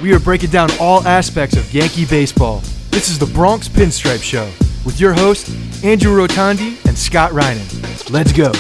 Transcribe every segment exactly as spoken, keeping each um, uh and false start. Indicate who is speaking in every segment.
Speaker 1: we are breaking down all aspects of Yankee baseball. This is the Bronx Pinstripe Show with your hosts, Andrew Rotondi and Scott Reinen. Let's go.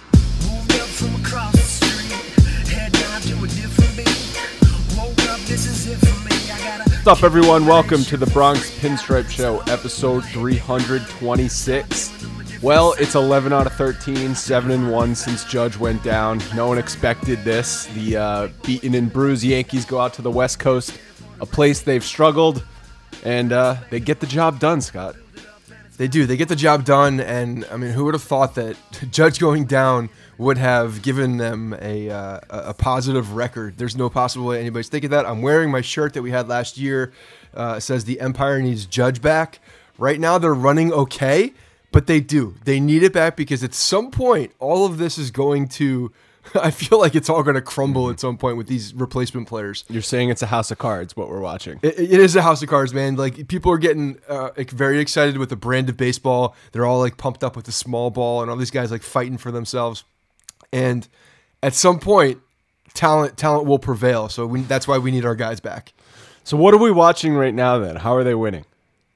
Speaker 2: What's up, everyone? Welcome to the Bronx Pinstripe Show, episode three twenty-six. Well, it's eleven out of thirteen, seven and one since Judge went down. No one expected this. The uh, beaten and bruised Yankees go out to the West Coast, a place they've struggled, and uh, they get the job done, Scott.
Speaker 1: They do. They get the job done, and I mean, who would have thought that Judge going down would have given them a uh, a positive record? There's no possible way anybody's thinking that. I'm wearing my shirt that we had last year. Uh, it says the Empire needs Judge back. Right now, they're running okay, but they do. They need it back because at some point, all of this is going to. I feel like it's all going to crumble at some point with these replacement players.
Speaker 2: You're saying it's a house of cards, what we're watching.
Speaker 1: It, it is a house of cards, man. Like, people are getting uh, like, very excited with the brand of baseball. They're all like pumped up with the small ball and all these guys like fighting for themselves. And at some point, talent talent will prevail. So we, that's why we need our guys back.
Speaker 2: So what are we watching right now then? How are they winning?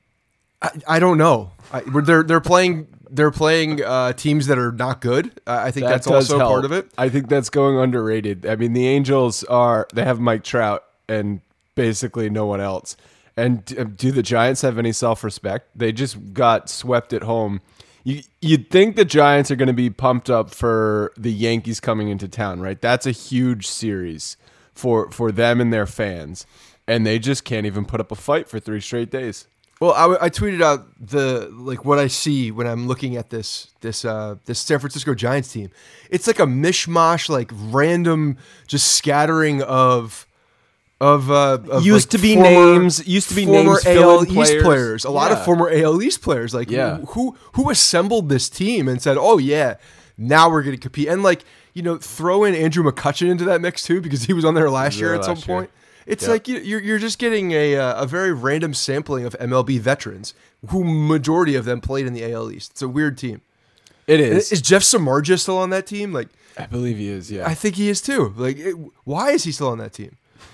Speaker 1: I, I don't know. I, they're they're playing they're playing uh, teams that are not good. Uh, I think
Speaker 2: that
Speaker 1: that's also
Speaker 2: help.
Speaker 1: part of it.
Speaker 2: I think that's going underrated. I mean, the Angels are they have Mike Trout and basically no one else. And do the Giants have any self-respect? They just got swept at home. You, you'd think the Giants are going to be pumped up for the Yankees coming into town, right? That's a huge series for for them and their fans, and they just can't even put up a fight for three straight days.
Speaker 1: Well, I, I tweeted out the like what I see when I'm looking at this this uh, this San Francisco Giants team. It's like a mishmash, like random, just scattering of of, uh, of
Speaker 2: used
Speaker 1: like
Speaker 2: to be
Speaker 1: former,
Speaker 2: names, used to be
Speaker 1: former
Speaker 2: names,
Speaker 1: A L East
Speaker 2: players.
Speaker 1: players. A
Speaker 2: yeah.
Speaker 1: lot of former A L East players. Like
Speaker 2: yeah.
Speaker 1: who who assembled this team and said, "Oh yeah, now we're going to compete." And like you know, throw in Andrew McCutchen into that mix too because he was on there last year at some year. point. It's yep. like you're you're just getting a a very random sampling of M L B veterans, who majority of them played in the A L East. It's a weird team.
Speaker 2: It is.
Speaker 1: Is Jeff Samardzija still on that team? Like,
Speaker 2: I believe he is. Yeah,
Speaker 1: I think he is too. Like, it, why is he still on that team?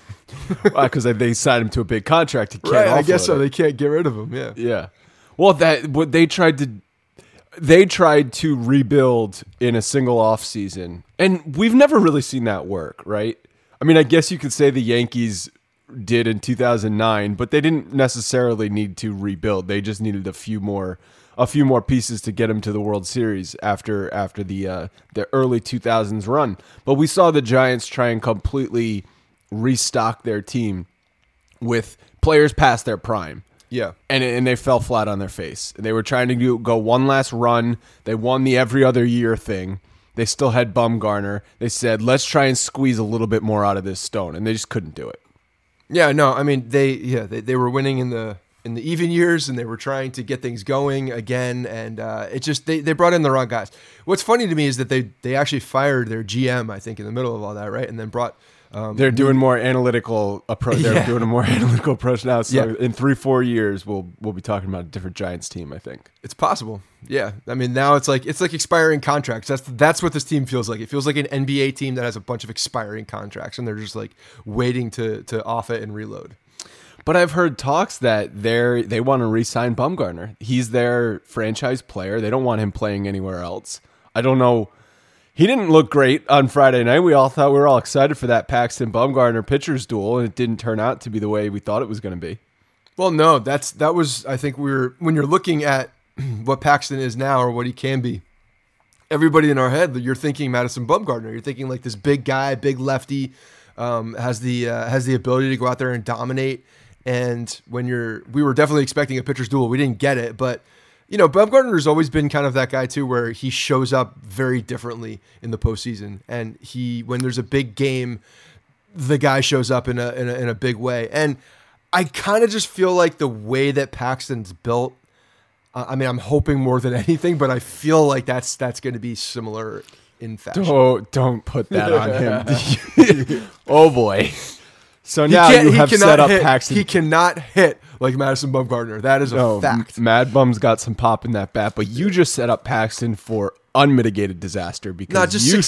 Speaker 2: Because they signed him to a big contract. He can't
Speaker 1: right, I guess so.
Speaker 2: It.
Speaker 1: They can't get rid of him. Yeah,
Speaker 2: yeah. Well, that what they tried to. They tried to rebuild in a single off season, and we've never really seen that work, right? I mean, I guess you could say the Yankees did in two thousand nine, but they didn't necessarily need to rebuild. They just needed a few more, a few more pieces to get them to the World Series after after the uh, the early two thousands run. But we saw the Giants try and completely restock their team with players past their prime.
Speaker 1: Yeah,
Speaker 2: and and they fell flat on their face. They were trying to do, go one last run. They won the every other year thing. They still had Bumgarner. They said, let's try and squeeze a little bit more out of this stone, and they just couldn't do it.
Speaker 1: Yeah, no, I mean they yeah they, they were winning in the in the even years, and they were trying to get things going again, and uh, it just they, they brought in the wrong guys. What's funny to me is that they they actually fired their G M, I think, in the middle of all that, right, and then brought. Um,
Speaker 2: they're doing more analytical approach. They're
Speaker 1: yeah.
Speaker 2: doing a more analytical approach now. So
Speaker 1: yeah.
Speaker 2: in three, four years, we'll we'll be talking about a different Giants team. I think
Speaker 1: it's possible. Yeah, I mean now it's like it's like expiring contracts. That's that's what this team feels like. It feels like an N B A team that has a bunch of expiring contracts, and they're just like waiting to to off it and reload.
Speaker 2: But I've heard talks that they they want to re-sign Bumgarner. He's their franchise player. They don't want him playing anywhere else. I don't know. He didn't look great on Friday night. We all thought we were all excited for that Paxton Bumgarner pitchers duel, and it didn't turn out to be the way we thought it was going to be.
Speaker 1: Well, no, that's that was. I think we were when you're looking at what Paxton is now or what he can be. Everybody in our head, you're thinking Madison Bumgarner. You're thinking like this big guy, big lefty, um, has the uh, has the ability to go out there and dominate. And when you're, we were definitely expecting a pitcher's duel. We didn't get it, but. You know, Bumgarner's always been kind of that guy too, where he shows up very differently in the postseason, and he, when there's a big game, the guy shows up in a in a, in a big way. And I kind of just feel like the way that Paxton's built. Uh, I mean, I'm hoping more than anything, but I feel like that's that's going to be similar in fashion.
Speaker 2: Don't don't put that on him. Oh boy. So
Speaker 1: he
Speaker 2: now you
Speaker 1: he
Speaker 2: have set up
Speaker 1: hit,
Speaker 2: Paxton.
Speaker 1: He cannot hit like Madison Bumgarner. That is a
Speaker 2: no,
Speaker 1: fact.
Speaker 2: Mad Bum's got some pop in that bat, but you just set up Paxton for unmitigated disaster because
Speaker 1: not just
Speaker 2: you,
Speaker 1: success.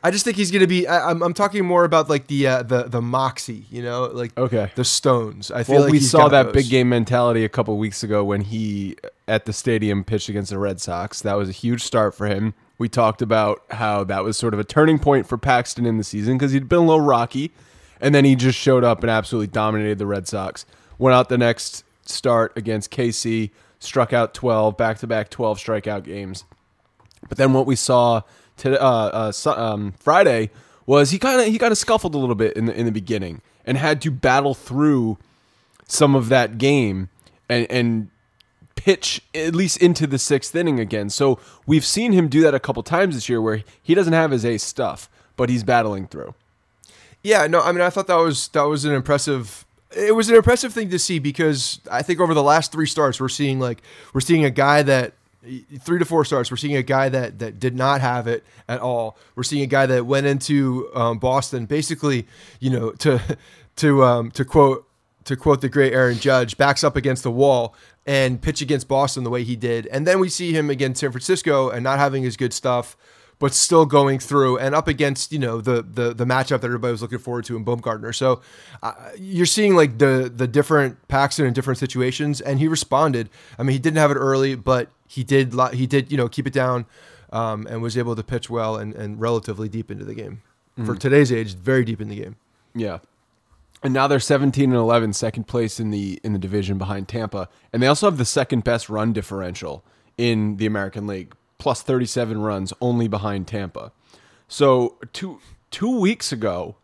Speaker 1: I just think he's going to be. I, I'm, I'm talking more about like the uh, the the moxie, you know, like
Speaker 2: okay.
Speaker 1: the stones. I feel
Speaker 2: well,
Speaker 1: like
Speaker 2: we
Speaker 1: he's
Speaker 2: saw
Speaker 1: got
Speaker 2: that
Speaker 1: those.
Speaker 2: big game mentality a couple weeks ago when he at the stadium pitched against the Red Sox. That was a huge start for him. We talked about how that was sort of a turning point for Paxton in the season because he'd been a little rocky, and then he just showed up and absolutely dominated the Red Sox. Went out the next start against K C, struck out twelve, back-to-back twelve strikeout games. But then what we saw to, uh, uh, um, Friday was he kind of he kind of scuffled a little bit in the in the beginning and had to battle through some of that game and and pitch at least into the sixth inning again. So we've seen him do that a couple times this year where he doesn't have his ace stuff, but he's battling through.
Speaker 1: Yeah, no, I mean I thought that was that was an impressive. It was an impressive thing to see because I think over the last three starts we're seeing like we're seeing a guy that. Three to four starts. We're seeing a guy that that did not have it at all. We're seeing a guy that went into um, Boston basically, you know, to to um, to quote to quote the great Aaron Judge, backs up against the wall and pitch against Boston the way he did. And then we see him against San Francisco and not having his good stuff, but still going through and up against, you know, the the the matchup that everybody was looking forward to in Bumgarner. So uh, you're seeing like the the different Paxton in different situations, and he responded. I mean, he didn't have it early, but he did he did you know keep it down um, and was able to pitch well and, and relatively deep into the game. Mm-hmm. For today's age, very deep in the game.
Speaker 2: Yeah. And now they're seventeen and eleven, second place in the in the division behind Tampa, and they also have the second best run differential in the American League. Plus thirty-seven runs, only behind Tampa. So two two weeks ago,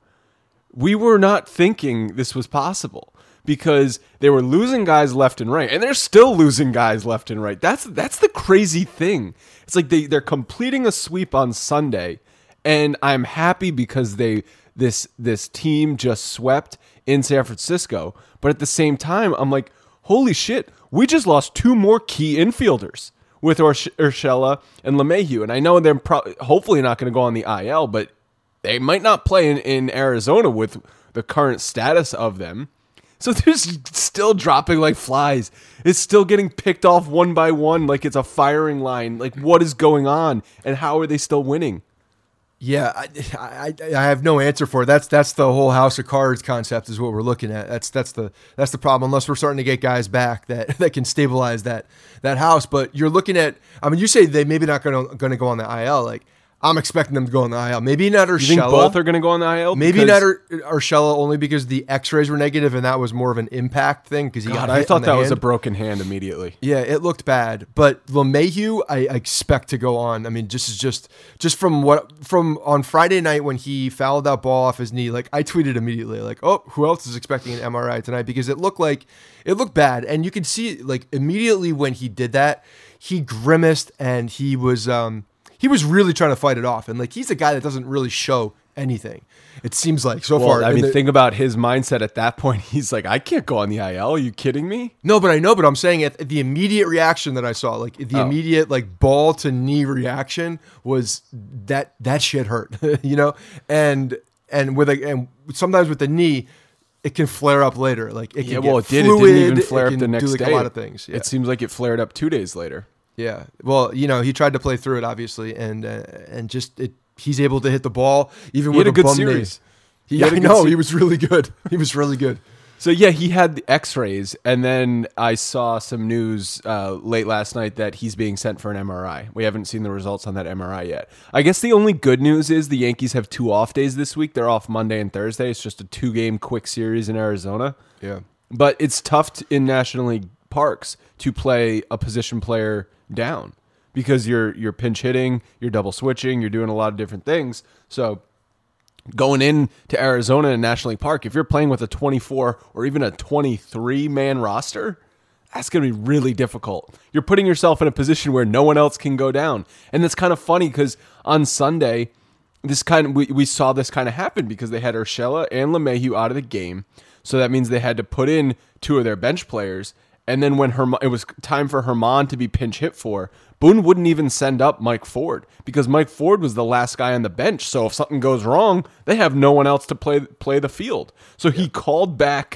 Speaker 2: we were not thinking this was possible because they were losing guys left and right, and they're still losing guys left and right. That's that's the crazy thing. It's like they they're completing a sweep on Sunday, and I'm happy because they this this team just swept in San Francisco. But at the same time, I'm like, holy shit, we just lost two more key infielders with Ursh- Urshela and LeMahieu. And I know they're pro- hopefully not going to go on the I L, but they might not play in, in Arizona with the current status of them. So they're still dropping like flies. It's still getting picked off one by one like it's a firing line. Like, what is going on? And how are they still winning?
Speaker 1: Yeah, I, I, I have no answer for it. That's that's the whole house of cards concept is what we're looking at. That's that's the that's the problem. Unless we're starting to get guys back that, that can stabilize that that house. But you're looking at. I mean, you say they maybe not going to going to go on the I L. Like I'm expecting them to go on the I L. Maybe not Urshela.
Speaker 2: You think both are going to go on the I L?
Speaker 1: Maybe not Ur- Urshela only because the X-rays were negative and that was more of an impact thing because he
Speaker 2: God,
Speaker 1: got
Speaker 2: I
Speaker 1: hit
Speaker 2: thought
Speaker 1: on the
Speaker 2: that
Speaker 1: hand.
Speaker 2: was a broken hand immediately.
Speaker 1: Yeah, it looked bad. But LeMahieu, I, I expect to go on. I mean, just is just just from what from on Friday night when he fouled that ball off his knee. Like I tweeted immediately, like, oh, who else is expecting an M R I tonight? Because it looked like it looked bad, and you could see like immediately when he did that, he grimaced and he was um. He was really trying to fight it off, and like he's a guy that doesn't really show anything. It seems like so
Speaker 2: well,
Speaker 1: far.
Speaker 2: I mean,
Speaker 1: the,
Speaker 2: think about his mindset at that point. He's like, I can't go on the I L. Are you kidding me?
Speaker 1: No, but I know. But I'm saying at, at the immediate reaction that I saw, like the
Speaker 2: Oh.
Speaker 1: immediate like ball to knee reaction was that that shit hurt, you know. And and with a and sometimes with the knee, it can flare up later. Like it can
Speaker 2: Yeah,
Speaker 1: get
Speaker 2: well, it did.
Speaker 1: Fluid,
Speaker 2: it didn't even flare
Speaker 1: it
Speaker 2: up
Speaker 1: can
Speaker 2: the next
Speaker 1: do, like,
Speaker 2: day.
Speaker 1: A lot of things. Yeah.
Speaker 2: It seems like it flared up two days later.
Speaker 1: Yeah. Well, you know, he tried to play through it obviously, and uh, and just it. He's able to hit the ball even
Speaker 2: He
Speaker 1: with
Speaker 2: had a good
Speaker 1: bum
Speaker 2: series.
Speaker 1: knee.
Speaker 2: He
Speaker 1: Yeah,
Speaker 2: had a
Speaker 1: I
Speaker 2: good
Speaker 1: know.
Speaker 2: se-
Speaker 1: He was really good. He was really good.
Speaker 2: So yeah, he had the X-rays, and then I saw some news uh, late last night that he's being sent for an M R I. We haven't seen the results on that M R I yet. I guess the only good news is the Yankees have two off days this week. They're off Monday and Thursday. It's just a two-game quick series in Arizona.
Speaker 1: Yeah.
Speaker 2: But it's tough to, in National League parks to play a position player down because you're you're pinch hitting, you're double switching, you're doing a lot of different things. So going in to Arizona and National League Park, if you're playing with a twenty-four or even a twenty-three man roster, that's going to be really difficult. You're putting yourself in a position where no one else can go down. And that's kind of funny because on Sunday, this kind of we, we saw this kind of happen because they had Urshela and LeMahieu out of the game. So that means they had to put in two of their bench players. And then when Herm- it was time for Herman to be pinch hit for, Boone wouldn't even send up Mike Ford because Mike Ford was the last guy on the bench. So if something goes wrong, they have no one else to play play the field. So he called back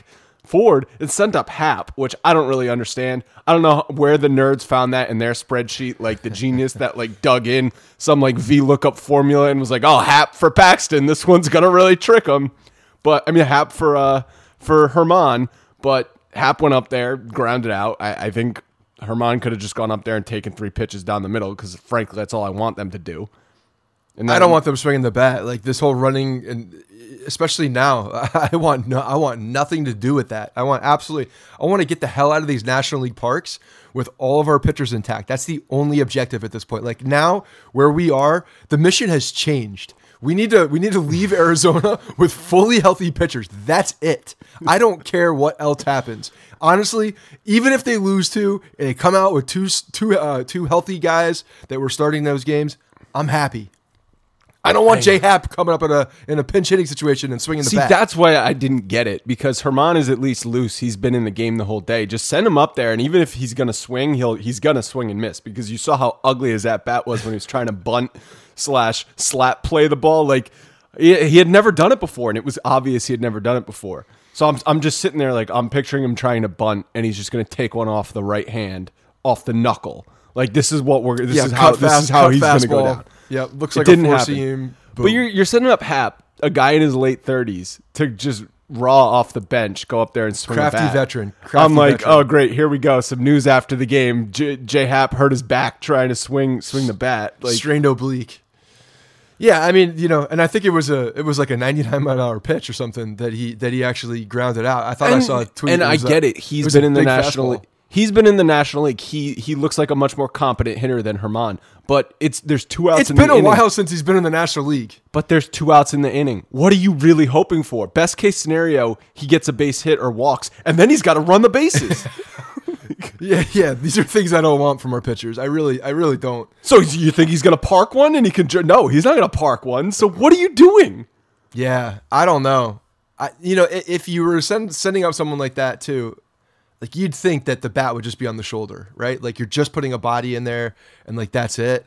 Speaker 2: forward and sent up Hap, which I don't really understand. I don't know where the nerds found that in their spreadsheet, like the genius that like dug in some like V lookup formula and was like, oh, Hap for Paxton. This one's going to really trick him. But I mean, Hap for uh, for Herman, but Hap went up there, grounded out. I, I think Herman could have just gone up there and taken three pitches down the middle because, frankly, that's all I want them to do.
Speaker 1: And then, I don't want them swinging the bat. Like this whole running, and especially now, I want no, I want nothing to do with that. I want absolutely, I want to get the hell out of these National League parks with all of our pitchers intact. That's the only objective at this point. Like now, where we are, the mission has changed. We need to we need to leave Arizona with fully healthy pitchers. That's it. I don't care what else happens. Honestly, even if they lose two and they come out with two two uh, two healthy guys that were starting those games, I'm happy. I don't want J Happ coming up in a in a pinch hitting situation and swinging the
Speaker 2: See,
Speaker 1: bat.
Speaker 2: That's why I didn't get it, because Herman is at least loose. He's been in the game the whole day. Just send him up there, and even if he's gonna swing, he'll he's gonna swing and miss, because you saw how ugly his at bat was when he was trying to bunt slash slap play the ball. Like he, he had never done it before, and it was obvious he had never done it before. So I'm I'm just sitting there like I'm picturing him trying to bunt, and he's just gonna take one off the right hand, off the knuckle. Like this is what we're this
Speaker 1: yeah,
Speaker 2: is how
Speaker 1: fast,
Speaker 2: this is how he's
Speaker 1: fastball.
Speaker 2: gonna go down.
Speaker 1: Yeah, looks
Speaker 2: It
Speaker 1: like
Speaker 2: didn't
Speaker 1: a four
Speaker 2: happen.
Speaker 1: seam.
Speaker 2: But you're you're setting up Hap, a guy in his late thirties, to just raw off the bench, go up there and swing
Speaker 1: Crafty
Speaker 2: a bat.
Speaker 1: veteran. Crafty
Speaker 2: I'm like,
Speaker 1: veteran.
Speaker 2: oh great, here we go. Some news after the game. J, J Hap hurt his back trying to swing swing the bat. Like,
Speaker 1: strained oblique. Yeah, I mean, you know, and I think it was a it was like a ninety-nine mile an hour pitch or something that he that he actually grounded out. I thought
Speaker 2: and,
Speaker 1: I saw a tweet.
Speaker 2: And
Speaker 1: it
Speaker 2: I
Speaker 1: was
Speaker 2: get
Speaker 1: a,
Speaker 2: it. He's
Speaker 1: it was
Speaker 2: been
Speaker 1: a
Speaker 2: in the
Speaker 1: big
Speaker 2: National
Speaker 1: fastball.
Speaker 2: League. He's been in the National League. He he looks like a much more competent hitter than Herman. But it's there's two outs
Speaker 1: It's
Speaker 2: in
Speaker 1: been
Speaker 2: the
Speaker 1: a
Speaker 2: inning.
Speaker 1: while since he's been in the National League.
Speaker 2: But there's two outs in the inning. What are you really hoping for? Best case scenario, he gets a base hit or walks, and then he's got to run the bases.
Speaker 1: Yeah, yeah. These are things I don't want from our pitchers. I really, I really don't.
Speaker 2: So you think he's going to park one and he can... No, he's not going to park one. So what are you doing?
Speaker 1: Yeah, I don't know. I, you know, if, if you were send, sending up someone like that too, like you'd think that the bat would just be on the shoulder, right? Like you're just putting a body in there and like that's it.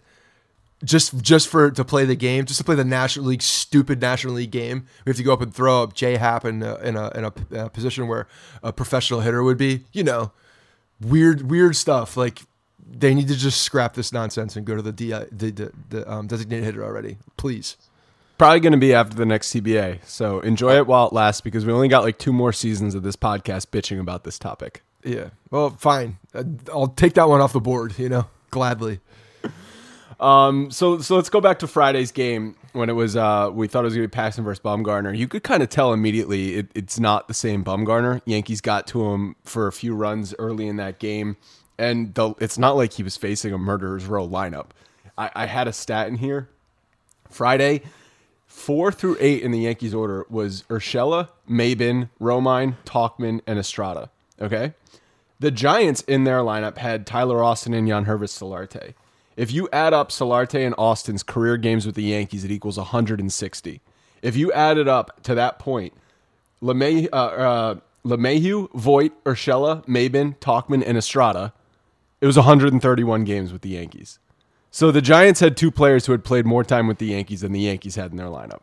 Speaker 1: Just just for to play the game, just to play the National League, stupid National League game. We have to go up and throw up J Happ in a, in a in a, in a position where a professional hitter would be. You know, weird weird stuff. Like they need to just scrap this nonsense and go to the D, the the, the um, designated hitter already, please.
Speaker 2: Probably going to be after the next C B A. So enjoy it while it lasts, because we only got like two more seasons of this podcast bitching about this topic.
Speaker 1: Yeah. Well, fine. I'll take that one off the board. You know, gladly.
Speaker 2: Um, so so let's go back to Friday's game when it was uh we thought it was gonna be Paxton versus Bumgarner. You could kind of tell immediately it, it's not the same Bumgarner. Yankees got to him for a few runs early in that game, and the, it's not like he was facing a murderer's row lineup. I, I had a stat in here. Friday, four through eight in the Yankees order was Urshela, Maybin, Romine, Tauchman, and Estrada. Okay, the Giants in their lineup had Tyler Austin and Yangervis Solarte. If you add up Solarte and Austin's career games with the Yankees, it equals one hundred sixty. If you add it up to that point, LeMay, uh, uh, LeMahieu, Voit, Urshela, Maybin, Tauchman, and Estrada, it was one hundred thirty-one games with the Yankees. So the Giants had two players who had played more time with the Yankees than the Yankees had in their lineup.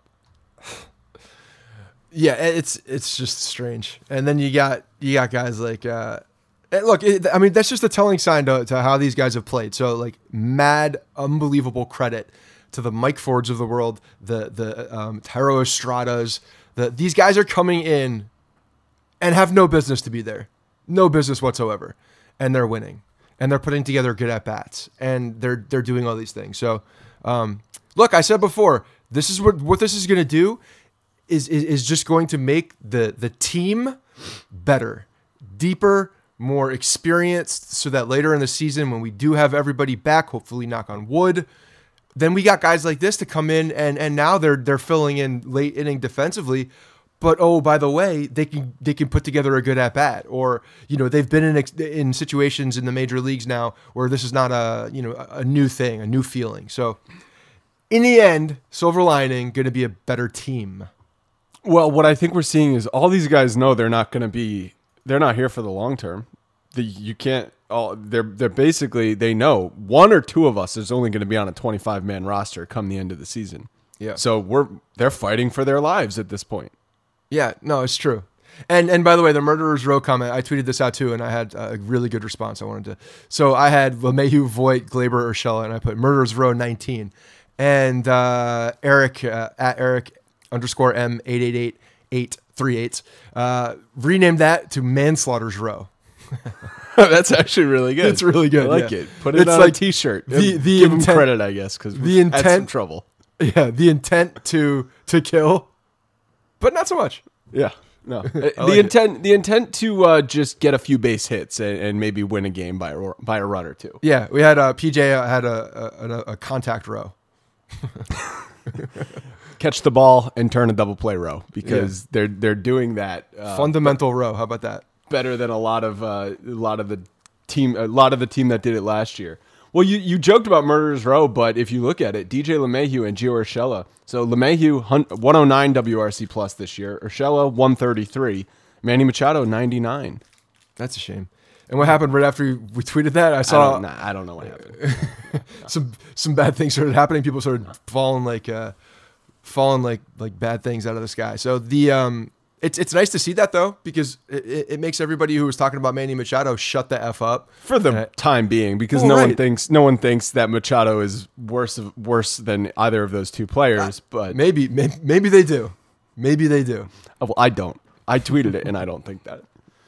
Speaker 1: Yeah, it's it's just strange. And then you got you got guys like. Uh, Look, it, I mean, that's just a telling sign to, to how these guys have played. So, like, mad, unbelievable credit to the Mike Fords of the world, the the um, Thairo Estradas. The, these guys are coming in and have no business to be there. No business whatsoever. And they're winning. And they're putting together good at-bats. And they're they're doing all these things. So, um, look, I said before, this is what, what this is going to do is, is, is just going to make the, the team better, deeper, more experienced, so that later in the season when we do have everybody back, hopefully knock on wood, then we got guys like this to come in and and now they're they're filling in late inning defensively, but oh, by the way, they can they can put together a good at bat, or you know, they've been in in situations in the major leagues now where this is not a, you know, a new thing, a new feeling. So in the end, silver lining, going to be a better team.
Speaker 2: Well, what I think we're seeing is all these guys know they're not going to be They're not here for the long term. The, you can't. All they're they're basically they know one or two of us is only going to be on a twenty-five man roster come the end of the season.
Speaker 1: Yeah.
Speaker 2: So we're they're fighting for their lives at this point.
Speaker 1: Yeah. No, it's true. And and by the way, the Murderers Row comment, I tweeted this out too, and I had a really good response. I wanted to. So I had LeMahieu, Voigt, Glaber, Urshela, and I put Murderers Row nineteen. And uh, Eric, uh, at Eric underscore M eight eight eight eight three eight, uh, renamed that to Manslaughter's Row.
Speaker 2: That's actually really good.
Speaker 1: It's really good.
Speaker 2: I like
Speaker 1: yeah.
Speaker 2: it. Put it
Speaker 1: it's
Speaker 2: on
Speaker 1: like
Speaker 2: a T-shirt.
Speaker 1: The, the
Speaker 2: Give
Speaker 1: intent,
Speaker 2: him credit, I guess, because
Speaker 1: the intent,
Speaker 2: had some trouble.
Speaker 1: Yeah, the intent to to kill, but not so much.
Speaker 2: Yeah, no.
Speaker 1: like
Speaker 2: the intent, it. the intent to uh, just get a few base hits and, and maybe win a game by a by a run or two.
Speaker 1: Yeah, we had uh, P J had a, a a contact row.
Speaker 2: Catch the ball and turn a double play row because yeah. they're they're doing that uh,
Speaker 1: fundamental row. How about that?
Speaker 2: Better than a lot of uh, a lot of the team a lot of the team that did it last year. Well, you, you joked about Murderers Row, but if you look at it, D J LeMahieu and Gio Urshela. So LeMahieu one oh nine W R C plus this year. Urshela one thirty-three. Manny Machado ninety-nine.
Speaker 1: That's a shame. And what happened right after we tweeted that? I saw.
Speaker 2: I don't, nah, I don't know what happened.
Speaker 1: some some bad things started happening. People started falling like uh, falling like like bad things out of the sky. So the um, it's it's nice to see that though, because it, it makes everybody who was talking about Manny Machado shut the f up
Speaker 2: for the uh, time being, because well, no right. one thinks no one thinks that Machado is worse of, worse than either of those two players. Uh, but
Speaker 1: maybe, maybe maybe they do, maybe they do.
Speaker 2: Well, I don't. I tweeted it, and I don't think that.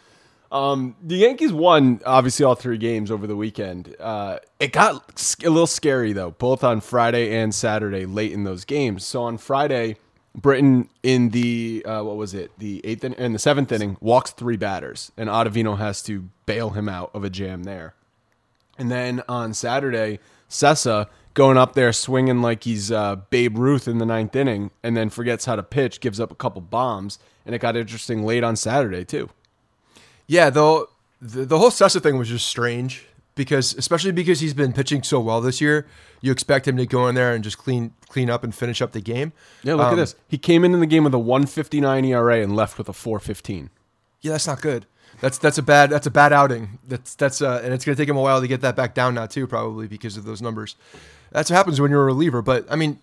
Speaker 2: Um, the Yankees won, obviously, all three games over the weekend. Uh, it got a little scary, though, both on Friday and Saturday, late in those games. So on Friday, Britton in the, uh, what was it, the eighth in, in the seventh inning, walks three batters, and Ottavino has to bail him out of a jam there. And then on Saturday, Sessa going up there swinging like he's uh, Babe Ruth in the ninth inning, and then forgets how to pitch, gives up a couple bombs, and it got interesting late on Saturday, too.
Speaker 1: Yeah, though the, the whole Sessa thing was just strange because, especially because he's been pitching so well this year, you expect him to go in there and just clean clean up and finish up the game.
Speaker 2: Yeah, look um, at this. He came into the game with a one fifty-nine E R A and left with a four fifteen.
Speaker 1: Yeah, that's not good. That's that's a bad that's a bad outing. That's that's uh, and it's going to take him a while to get that back down now too, probably because of those numbers. That's what happens when you're a reliever. But I mean,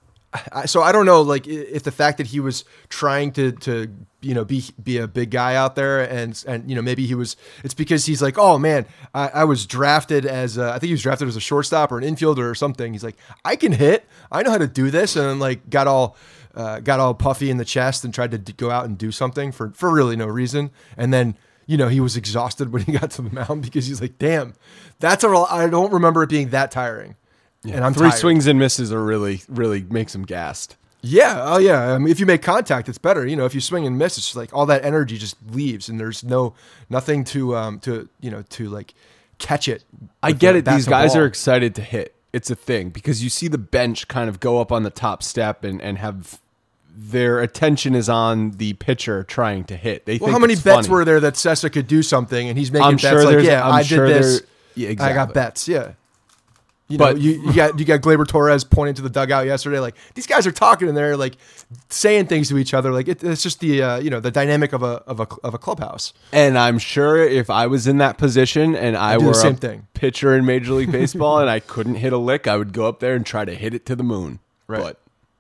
Speaker 1: I, so I don't know, like if the fact that he was trying to to you know be be a big guy out there, and and you know maybe he was. It's because he's like, oh man, I, I was drafted as a, I think he was drafted as a shortstop or an infielder or something. He's like, I can hit, I know how to do this, and then like got all uh, got all puffy in the chest and tried to d- go out and do something for for really no reason, and then. You know, he was exhausted when he got to the mound because he's like, damn, that's a, I don't remember it being that tiring.
Speaker 2: Yeah,
Speaker 1: and I'm
Speaker 2: Three
Speaker 1: tired.
Speaker 2: swings and misses are really, really makes him gassed.
Speaker 1: Yeah. Oh yeah. I mean, if you make contact, it's better. You know, if you swing and miss, it's just like all that energy just leaves and there's no, nothing to, um, to, you know, to like catch it.
Speaker 2: I get
Speaker 1: the,
Speaker 2: it. These guys
Speaker 1: ball.
Speaker 2: are excited to hit. It's a thing because you see the bench kind of go up on the top step and, and have their attention is on the pitcher trying to hit. They
Speaker 1: well,
Speaker 2: think
Speaker 1: how many
Speaker 2: it's
Speaker 1: bets
Speaker 2: funny.
Speaker 1: were there that Sessa could do something and he's making
Speaker 2: I'm
Speaker 1: bets
Speaker 2: sure
Speaker 1: like, yeah,
Speaker 2: I'm
Speaker 1: I
Speaker 2: sure
Speaker 1: did this.
Speaker 2: Yeah, exactly.
Speaker 1: I got bets. Yeah. You
Speaker 2: but
Speaker 1: know, you, you got you got Gleyber Torres pointing to the dugout yesterday. Like these guys are talking in there, like saying things to each other. Like it, it's just the uh, you know the dynamic of a of a of a clubhouse.
Speaker 2: And I'm sure if I was in that position and I were
Speaker 1: the same
Speaker 2: a
Speaker 1: thing.
Speaker 2: pitcher in Major League Baseball and I couldn't hit a lick, I would go up there and try to hit it to the moon.
Speaker 1: Right.
Speaker 2: But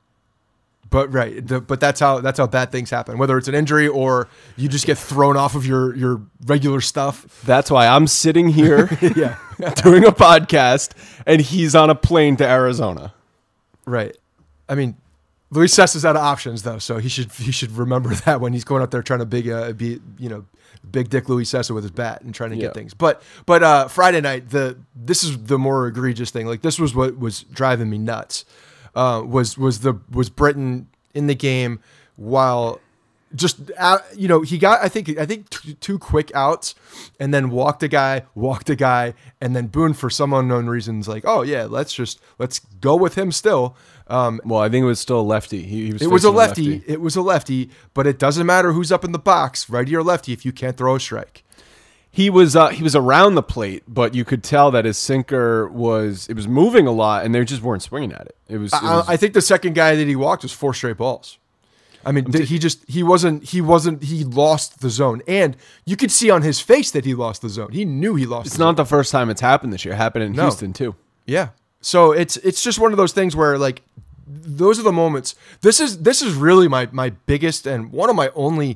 Speaker 1: But right, the, but that's how that's how bad things happen. Whether it's an injury or you just get thrown off of your, your regular stuff.
Speaker 2: That's why I'm sitting here,
Speaker 1: yeah,
Speaker 2: doing a podcast, and he's on a plane to Arizona.
Speaker 1: Right. I mean, Luis Sessa's out of options though, so he should he should remember that when he's going up there trying to big uh, be you know big dick Luis Sessa with his bat and trying to
Speaker 2: yeah.
Speaker 1: get things. But but uh, Friday night, the this is the more egregious thing. Like this was what was driving me nuts. Uh, was was the was Britton in the game while just uh, you know he got I think I think t- two quick outs and then walked a guy walked a guy and then Boone for some unknown reasons like oh yeah let's just let's go with him still. Um,
Speaker 2: well, I think it was still a lefty. He, he was
Speaker 1: it was a
Speaker 2: lefty.
Speaker 1: lefty. It was a lefty, but it doesn't matter who's up in the box, righty or lefty, if you can't throw a strike.
Speaker 2: He was uh, he was around the plate, but you could tell that his sinker was it was moving a lot, and they just weren't swinging at it. It was. It was
Speaker 1: I, I think the second guy that he walked was four straight balls. I mean, t- he just he wasn't he wasn't he lost the zone, and you could see on his face that he lost the zone. He knew he lost.
Speaker 2: It's
Speaker 1: the
Speaker 2: not
Speaker 1: zone.
Speaker 2: the first time it's happened this year. It happened in
Speaker 1: No.
Speaker 2: Houston too.
Speaker 1: Yeah. So it's it's just one of those things where like those are the moments. This is this is really my my biggest and one of my only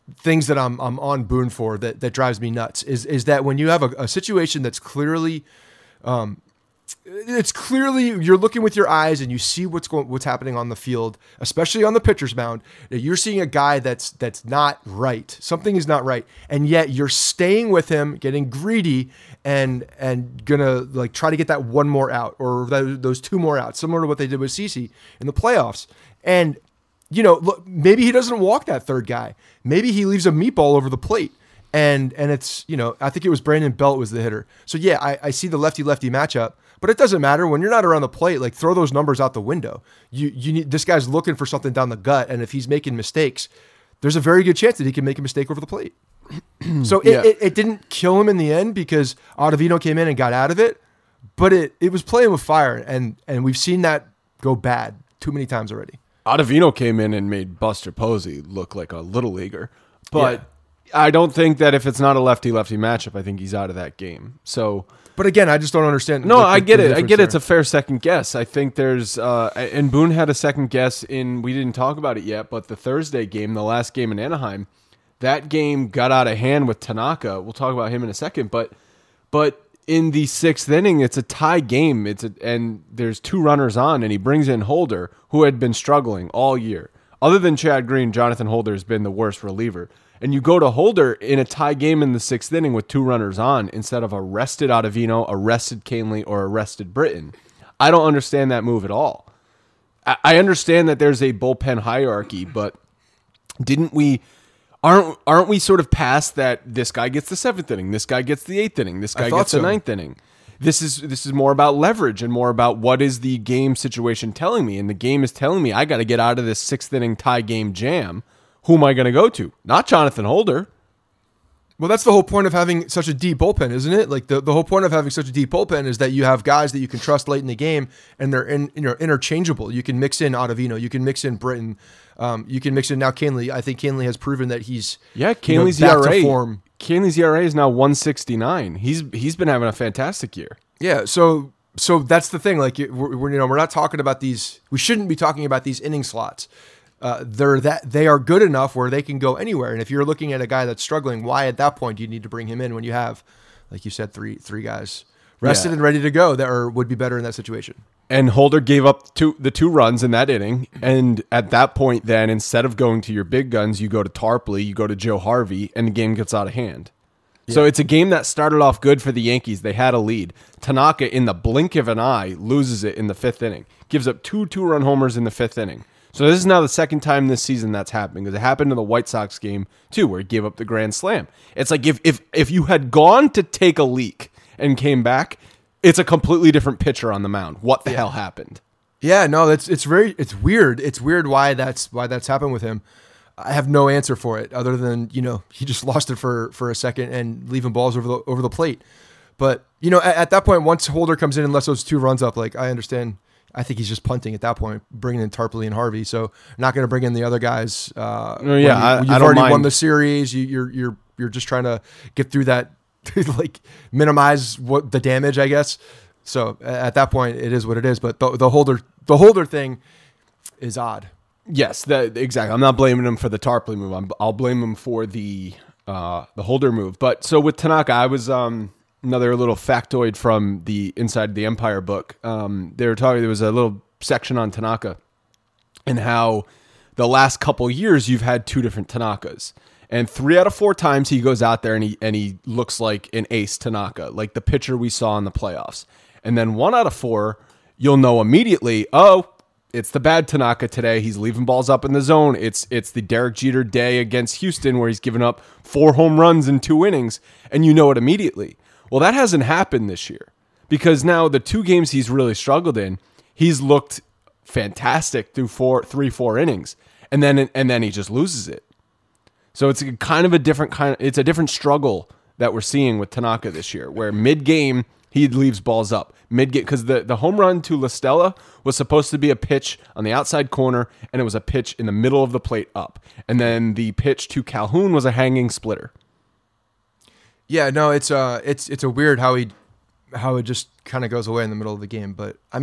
Speaker 1: things that I'm I'm on Boone for that that drives me nuts is is that when you have a, a situation that's clearly, um, it's clearly you're looking with your eyes and you see what's going what's happening on the field, especially on the pitcher's mound. You're seeing a guy that's that's not right. Something is not right, and yet you're staying with him, getting greedy, and and gonna like try to get that one more out or that, those two more outs, similar to what they did with CeCe in the playoffs. And you know, look, maybe he doesn't walk that third guy. Maybe he leaves a meatball over the plate. And and it's, you know, I think it was Brandon Belt was the hitter. So, yeah, I, I see the lefty-lefty matchup, but it doesn't matter. When you're not around the plate, like, throw those numbers out the window. You you need this guy's looking for something down the gut, and if he's making mistakes, there's a very good chance that he can make a mistake over the plate. So it, yeah. it, it didn't kill him in the end because Ottavino came in and got out of it, but it, it was playing with fire, and and we've seen that go bad too many times already.
Speaker 2: Ottavino came in and made Buster Posey look like a little leaguer, but... Yeah. I don't think that if it's not a lefty-lefty matchup, I think he's out of that game. So,
Speaker 1: but again, I just don't understand.
Speaker 2: No,
Speaker 1: the,
Speaker 2: I get it. I get
Speaker 1: there.
Speaker 2: It's a fair second guess. I think there's, uh, and Boone had a second guess in. We didn't talk about it yet, but the Thursday game, the last game in Anaheim, that game got out of hand with Tanaka. We'll talk about him in a second, but, but in the sixth inning, it's a tie game. It's a, and there's two runners on, and he brings in Holder, who had been struggling all year. Other than Chad Green, Jonathan Holder has been the worst reliever. And you go to Holder in a tie game in the sixth inning with two runners on instead of arrested Ottavino, arrested Canely, or arrested Britton. I don't understand that move at all. I understand that there's a bullpen hierarchy, but didn't we aren't aren't we sort of past that? This guy gets the seventh inning, this guy gets the eighth inning, this guy gets the so. ninth inning. This is this is more about leverage and more about what is the game situation telling me, and the game is telling me I got to get out of this sixth inning tie game jam. Who am I going to go to? Not Jonathan Holder.
Speaker 1: Well, that's the whole point of having such a deep bullpen, isn't it? Like the, the whole point of having such a deep bullpen is that you have guys that you can trust late in the game, and they're in, you know, interchangeable. You can mix in Ottavino, you can mix in Britton, um, you can mix in now Canely. I think Canely has proven that he's
Speaker 2: yeah. Canely's
Speaker 1: you know, back
Speaker 2: E R A
Speaker 1: to form.
Speaker 2: Canely's E R A is now one sixty-nine. He's he's been having a fantastic year.
Speaker 1: Yeah. So so that's the thing. Like we're, we're you know we're not talking about these. We shouldn't be talking about these inning slots. Uh, they're that they are good enough where they can go anywhere. And if you're looking at a guy that's struggling, why at that point do you need to bring him in when you have, like you said, three three guys rested yeah. and ready to go that are would be better in that situation?
Speaker 2: And Holder gave up two, the two runs in that inning. And at that point, then instead of going to your big guns, you go to Tarpley, you go to Joe Harvey, and the game gets out of hand. Yeah. So it's a game that started off good for the Yankees. They had a lead. Tanaka, in the blink of an eye, loses it in the fifth inning. Gives up two two-run homers in the fifth inning. So this is now the second time this season that's happening, because it happened in the White Sox game too, where he gave up the grand slam. It's like if if if you had gone to take a leak and came back, it's a completely different pitcher on the mound. What the yeah. hell happened?
Speaker 1: Yeah, no, that's it's very it's weird. It's weird why that's why that's happened with him. I have no answer for it other than, you know, he just lost it for for a second and leaving balls over the over the plate. But you know, at, at that point, once Holder comes in and lets those two runs up, like I understand. I think he's just punting at that point, bringing in Tarpley and Harvey. So not going to bring in the other guys. Uh,
Speaker 2: no, yeah,
Speaker 1: you,
Speaker 2: I,
Speaker 1: you've
Speaker 2: I don't
Speaker 1: already
Speaker 2: mind.
Speaker 1: won the series. You, you're you're you're just trying to get through that, like minimize what the damage, I guess. So at that point, it is what it is. But the, the Holder the Holder thing is odd.
Speaker 2: Yes, that, exactly. I'm not blaming him for the Tarpley move. I'm, I'll blame him for the uh, the Holder move. But so with Tanaka, I was. Um, Another little factoid from the Inside the Empire book. Um, they were talking. There was a little section on Tanaka and how the last couple years you've had two different Tanakas, and three out of four times he goes out there and he and he looks like an ace Tanaka, like the pitcher we saw in the playoffs. And then one out of four, you'll know immediately. Oh, it's the bad Tanaka today. He's leaving balls up in the zone. It's it's the Derek Jeter day against Houston where he's given up four home runs in two innings, and you know it immediately. Well, that hasn't happened this year because now the two games he's really struggled in, he's looked fantastic through four, three, four innings, and then and then he just loses it. So it's a kind of a different kind. Of, it's a different struggle that we're seeing with Tanaka this year, where mid game he leaves balls up mid game because the the home run to La Stella was supposed to be a pitch on the outside corner, and it was a pitch in the middle of the plate up, and then the pitch to Calhoun was a hanging splitter.
Speaker 1: Yeah, no, it's uh, it's it's a weird how he, how it just kind of goes away in the middle of the game. But I mean, I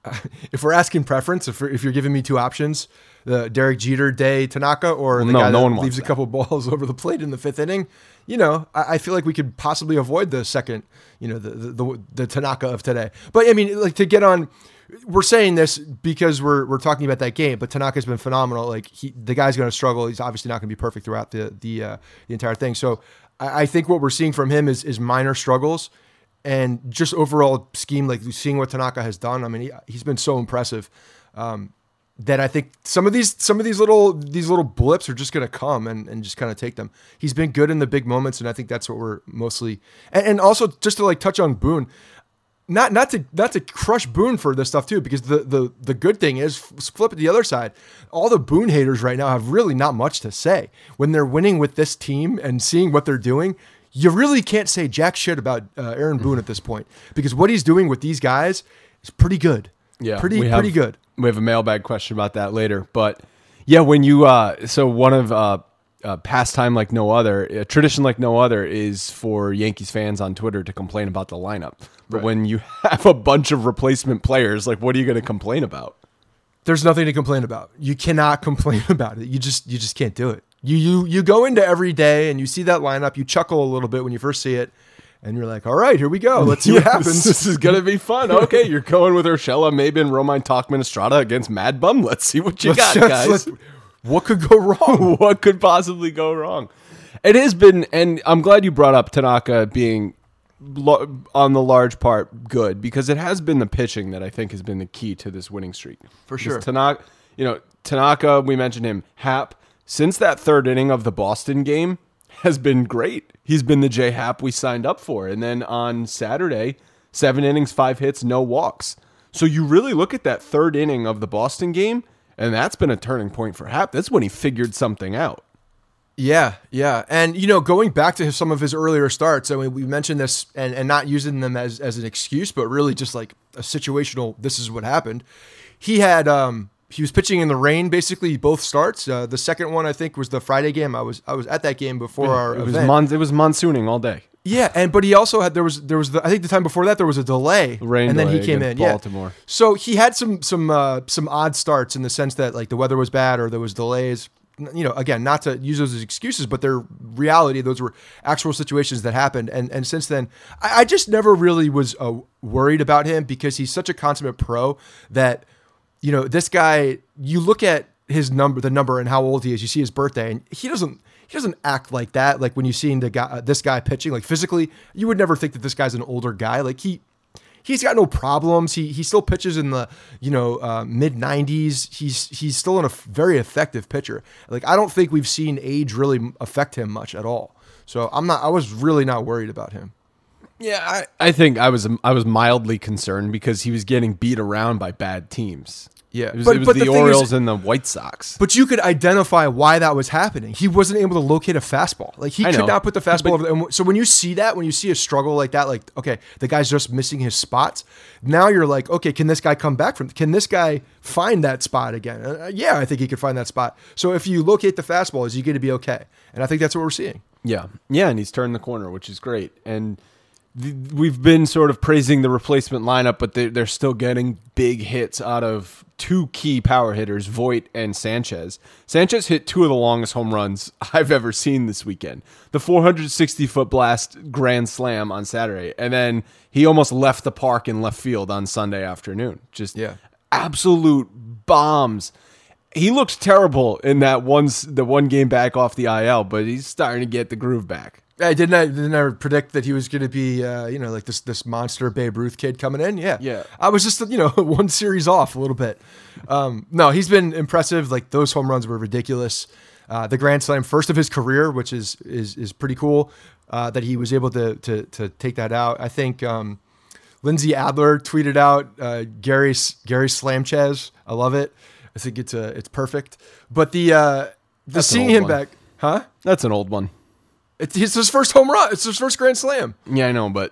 Speaker 1: if we're asking preference, if, we're, if you're giving me two options, the Derek Jeter, Day, Tanaka, or
Speaker 2: well,
Speaker 1: the
Speaker 2: no,
Speaker 1: guy
Speaker 2: no
Speaker 1: that
Speaker 2: one
Speaker 1: leaves a
Speaker 2: that.
Speaker 1: couple balls over the plate in the fifth inning, you know, I, I feel like we could possibly avoid the second, you know, the, the the the Tanaka of today. But I mean, like to get on, we're saying this because we're we're talking about that game. But Tanaka's been phenomenal. Like he, the guy's going to struggle. He's obviously not going to be perfect throughout the the uh, the entire thing. So I, I think what we're seeing from him is is minor struggles. And just overall scheme, like seeing what Tanaka has done, I mean, he, he's been so impressive um, that I think some of these some of these little these little blips are just going to come and, and just kind of take them. He's been good in the big moments, and I think that's what we're mostly. And, and also just to like touch on Boone, not not to not to crush Boone for this stuff too, because the the the good thing is, flip it the other side. All the Boone haters right now have really not much to say when they're winning with this team and seeing what they're doing. You really can't say jack shit about uh, Aaron Boone at this point, because what he's doing with these guys is pretty good.
Speaker 2: Yeah,
Speaker 1: pretty
Speaker 2: we have,
Speaker 1: pretty good.
Speaker 2: We have a mailbag question about that later, but yeah, when you uh, so one of uh, uh, pastime like no other, a tradition like no other is for Yankees fans on Twitter to complain about the lineup. But
Speaker 1: Right.
Speaker 2: when you have a bunch of replacement players, like what are you going to complain about?
Speaker 1: There's nothing to complain about. You cannot complain about it. You just you just can't do it. You you you go into every day and you see that lineup. You chuckle a little bit when you first see it, and you're like, "All right, here we go. Let's see what
Speaker 2: Yes,
Speaker 1: happens."
Speaker 2: This is gonna be fun. Okay, you're going with Urshela, Maben, Romine, Talkman, Estrada against Mad Bum. Let's see what you
Speaker 1: Let's-
Speaker 2: got, guys.
Speaker 1: let's- what could go wrong?
Speaker 2: What could possibly go wrong? It has been, and I'm glad you brought up Tanaka being lo- on the large part good, because it has been the pitching that I think has been the key to this winning streak.
Speaker 1: For
Speaker 2: Because
Speaker 1: sure.
Speaker 2: Tanaka, you know, Tanaka, we mentioned him. Hap, since that third inning of the Boston game, has been great. He's been the J Hap we signed up for. And then on Saturday, seven innings, five hits, no walks. So you really look at that third inning of the Boston game, and that's been a turning point for Hap. That's when he figured something out.
Speaker 1: Yeah, yeah. And, you know, going back to his, some of his earlier starts, I mean, we mentioned this and, and not using them as, as an excuse, but really just like a situational, this is what happened. He had, um, he was pitching in the rain, basically both starts. Uh, the second one, I think, was the Friday game. I was, I was at that game before our
Speaker 2: It was,
Speaker 1: event.
Speaker 2: mon- it was monsooning all day.
Speaker 1: Yeah, and but he also had there was there was the, I think the time before that there was a delay,
Speaker 2: Rain
Speaker 1: and then he
Speaker 2: delay
Speaker 1: came in.
Speaker 2: against
Speaker 1: Yeah,
Speaker 2: Baltimore.
Speaker 1: so he had some some uh, some odd starts in the sense that like the weather was bad or there was delays. You know, again, not to use those as excuses, but they're reality. Those were actual situations that happened, and and since then, I, I just never really was uh, worried about him because he's such a consummate pro that you know this guy. You look at his number, the number, and how old he is. You see his birthday, and he doesn't. He doesn't act like that. Like when you see the guy, uh, this guy pitching, like physically, you would never think that this guy's an older guy. Like he, he's got no problems. He he still pitches in the you know uh, mid nineties. He's he's still an, a very effective pitcher. Like I don't think we've seen age really affect him much at all. So I'm not. I was really not worried about him.
Speaker 2: Yeah, I, I think I was I was mildly concerned because he was getting beat around by bad teams.
Speaker 1: Yeah,
Speaker 2: It was,
Speaker 1: but-
Speaker 2: it was
Speaker 1: but
Speaker 2: the,
Speaker 1: the thing
Speaker 2: Orioles
Speaker 1: is-
Speaker 2: and the White Sox.
Speaker 1: But you could identify why that was happening. He wasn't able to locate a fastball. Like he
Speaker 2: I
Speaker 1: could
Speaker 2: know.
Speaker 1: not put the fastball over. And so when you see that, when you see a struggle like that, like okay, the guy's just missing his spots. Now you're like, okay, can this guy come back from? Can this guy find that spot again? Uh, yeah, I think he could find that spot. So if you locate the fastball, is he going to be okay? And I think that's what we're seeing.
Speaker 2: Yeah, yeah, and he's turned the corner, which is great. And th- we've been sort of praising the replacement lineup, but they, they're still getting big hits out of two key power hitters, Voit and Sanchez. Sanchez hit two of the longest home runs I've ever seen this weekend. The four hundred sixty foot blast grand slam on Saturday, and then he almost left the park in left field on Sunday afternoon. Just
Speaker 1: Yeah.
Speaker 2: absolute bombs. He looks terrible in that one, the one game back off the I L, but he's starting to get the groove back.
Speaker 1: I didn't. I didn't I predict that he was going to be, uh, you know, like this this monster Babe Ruth kid coming in. Yeah,
Speaker 2: Yeah.
Speaker 1: I was just, you know, one series off a little bit. Um, no, he's been impressive. Like those home runs were ridiculous. Uh, the grand slam, first of his career, which is is is pretty cool. Uh, that he was able to to to take that out. I think um, Lindsay Adler tweeted out uh, Gary Gary Slamchez. I love it. I think it's a it's perfect. But the uh, the
Speaker 2: That's an
Speaker 1: seeing
Speaker 2: old
Speaker 1: him
Speaker 2: one.
Speaker 1: back, huh?
Speaker 2: That's an old one.
Speaker 1: It's, it's his first home run. It's his first grand slam.
Speaker 2: Yeah, I know, but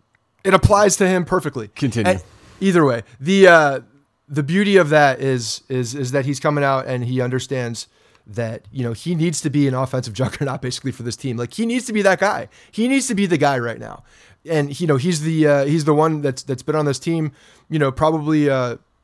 Speaker 1: It applies to him perfectly.
Speaker 2: Continue.
Speaker 1: And either way, the uh, the beauty of that is is is that he's coming out and he understands that you know he needs to be an offensive juggernaut basically for this team. Like he needs to be that guy. He needs to be the guy right now. And you know he's the uh, he's the one that's that's been on this team. You know probably uh,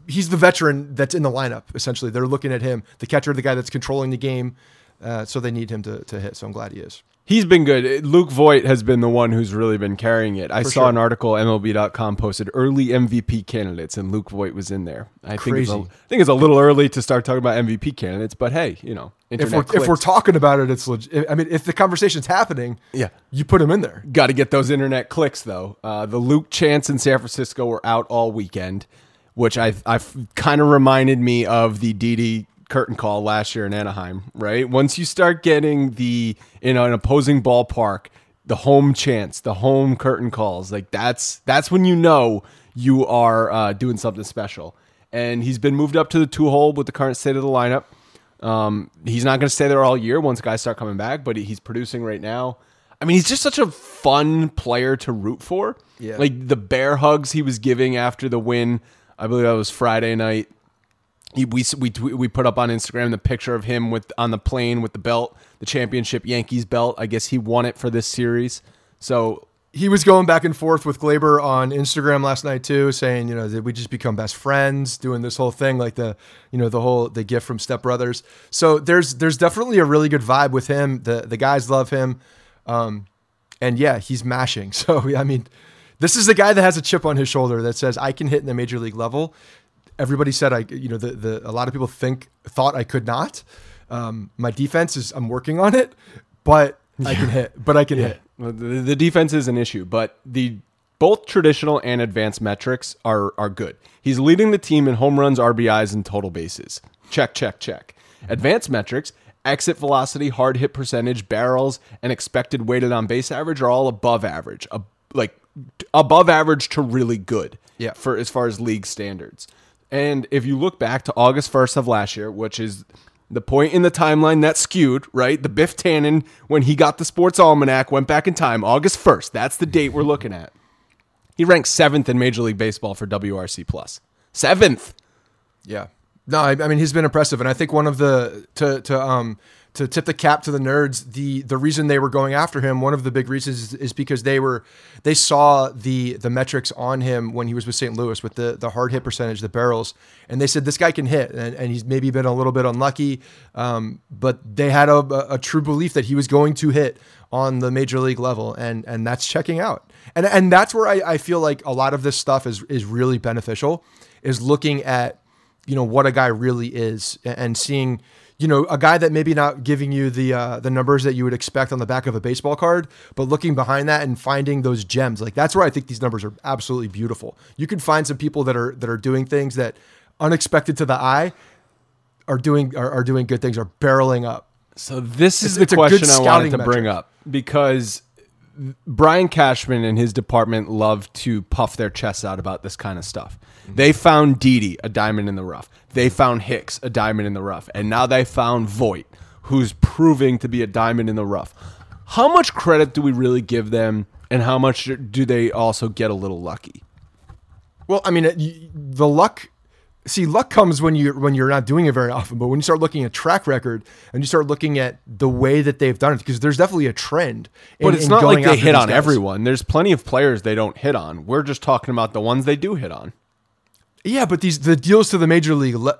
Speaker 1: he's the veteran that's in the lineup. Essentially, they're looking at him, the catcher, the guy that's controlling the game. Uh, so they need him to to hit. So I'm glad he is.
Speaker 2: He's been good. Luke Voit has been the one who's really been carrying it. I
Speaker 1: For
Speaker 2: saw
Speaker 1: sure.
Speaker 2: an article M L B dot com posted early M V P candidates, and Luke Voit was in there. I think it's, a,
Speaker 1: Crazy.
Speaker 2: I think it's a little early to start talking about M V P candidates, but hey, you know,
Speaker 1: If
Speaker 2: internet
Speaker 1: we're
Speaker 2: clicks.
Speaker 1: if we're talking about it, it's legit. I mean, if the conversation's happening,
Speaker 2: Yeah.
Speaker 1: you put him in there.
Speaker 2: Got to get those internet clicks, though. Uh, the Luke chants in San Francisco were out all weekend, which I I kind of reminded me of the Didi curtain call last year in Anaheim, right? Once you start getting the, in an opposing ballpark, the home chants, the home curtain calls, like that's that's when you know you are uh, doing something special. And he's been moved up to the two hole with the current state of the lineup. Um, he's not going to stay there all year once guys start coming back, but he's producing right now. I mean, he's just such a fun player to root for.
Speaker 1: Yeah.
Speaker 2: Like the bear hugs he was giving after the win, I believe that was Friday night. He, we, we we put up on Instagram the picture of him with on the plane with the belt, the championship Yankees belt. I guess he won it for this series. So
Speaker 1: He was going back and forth with Glaber on Instagram last night too, saying, you know, did we just become best friends, doing this whole thing like the, you know, the whole the gift from Step Brothers. So there's there's definitely a really good vibe with him. The the guys love him, um, and yeah, he's mashing. So I mean, this is a guy that has a chip on his shoulder that says I can hit in the major league level. Everybody said I, you know, the the a lot of people think thought I could not. Um, my defense is I'm working on it, but I can hit. But I can hit.
Speaker 2: Well, The, the defense is an issue, but the both traditional and advanced metrics are are good. He's leading the team in home runs, R B Is, and total bases. Check, check, check. Advanced metrics, exit velocity, hard hit percentage, barrels, and expected weighted on base average are all above average, ab- like above average to really good.
Speaker 1: Yeah.
Speaker 2: For as far as league standards. And if you look back to August first of last year, which is the point in the timeline that skewed, right? The Biff Tannen, when he got the Sports Almanac, went back in time, August first. That's the date we're looking at. He ranked seventh in Major League Baseball for W R C plus. Seventh.
Speaker 1: Yeah. No, I, I mean he's been impressive, and I think one of the to to um to tip the cap to the Nerds, the the reason they were going after him, one of the big reasons is, is because they were they saw the the metrics on him when he was with Saint Louis with the the hard hit percentage, the barrels, and they said this guy can hit, and, and he's maybe been a little bit unlucky, um, but they had a, a, a true belief that he was going to hit on the major league level, and and that's checking out, and and that's where I, I feel like a lot of this stuff is is really beneficial, is looking at, you know, what a guy really is and seeing, you know, a guy that maybe not giving you the uh, the numbers that you would expect on the back of a baseball card, but looking behind that and finding those gems. Like that's where I think these numbers are absolutely beautiful. You can find some people that are that are doing things that unexpected to the eye are doing are, are doing good things, are barreling up.
Speaker 2: So this is
Speaker 1: It's- it's
Speaker 2: the
Speaker 1: a good
Speaker 2: question I wanted
Speaker 1: scouting
Speaker 2: to
Speaker 1: metric.
Speaker 2: bring up, because Brian Cashman and his department love to puff their chests out about this kind of stuff. They found Didi, a diamond in the rough. They found Hicks, a diamond in the rough. And now they found Voit, who's proving to be a diamond in the rough. How much credit do we really give them, and how much do they also get a little lucky?
Speaker 1: Well, I mean, it- you- the luck. See, luck comes when you when you're not doing it very often. But when you start looking at track record and you start looking at the way that they've done it, because there's definitely a trend. In,
Speaker 2: But it's
Speaker 1: in
Speaker 2: not
Speaker 1: going
Speaker 2: like they
Speaker 1: after
Speaker 2: hit
Speaker 1: these
Speaker 2: on
Speaker 1: guys.
Speaker 2: everyone. There's plenty of players they don't hit on. We're just talking about the ones they do hit on.
Speaker 1: Yeah, but these the deals to the major league, le-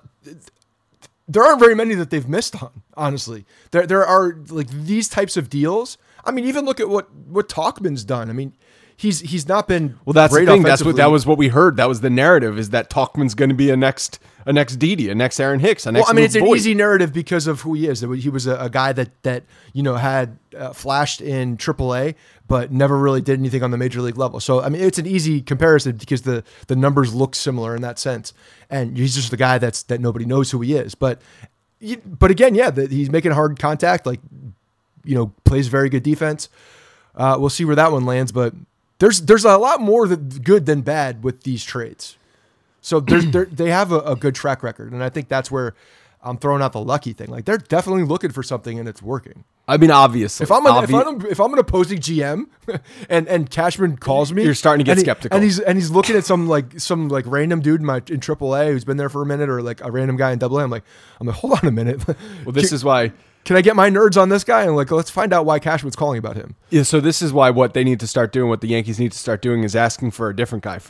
Speaker 1: there aren't very many that they've missed on. Honestly, there there are like these types of deals. I mean, even look at what what Talkman's done. I mean, he's he's not been
Speaker 2: Well, that's
Speaker 1: great
Speaker 2: the thing. That's what
Speaker 1: offensively.
Speaker 2: that was what we heard. That was the narrative, is that Talkman's going to be a next a next Didi, a next Aaron Hicks, a next.
Speaker 1: Well, I mean,
Speaker 2: Luke
Speaker 1: it's an
Speaker 2: Voit.
Speaker 1: easy narrative because of who he is. He was a, a guy that that you know had uh, flashed in triple A, but never really did anything on the major league level. So I mean, it's an easy comparison because the the numbers look similar in that sense, and he's just the guy that's that nobody knows who he is. But you- but again, yeah, the, he's making hard contact, like you know, plays very good defense. Uh, we'll see where that one lands, but there's there's a lot more that good than bad with these trades. So there's they're, they have a, a good track record, and I think that's where I'm throwing out the lucky thing. Like they're definitely looking for something, and it's working.
Speaker 2: I mean, obviously,
Speaker 1: If I'm an, if,
Speaker 2: obvi-
Speaker 1: I'm if I'm an opposing G M, and and Cashman calls me,
Speaker 2: You're starting to get
Speaker 1: and he-
Speaker 2: skeptical.
Speaker 1: and he's and he's looking at some like some like random dude in my in triple A who's been there for a minute, or like a random guy in double A. I'm like, I'm like, hold on a minute.
Speaker 2: well, this
Speaker 1: can,
Speaker 2: is why.
Speaker 1: can I get my nerds on this guy? And like, let's find out why Cashman's calling about him.
Speaker 2: Yeah, so this is why what they need to start doing, what the Yankees need to start doing, is asking for a different guy first.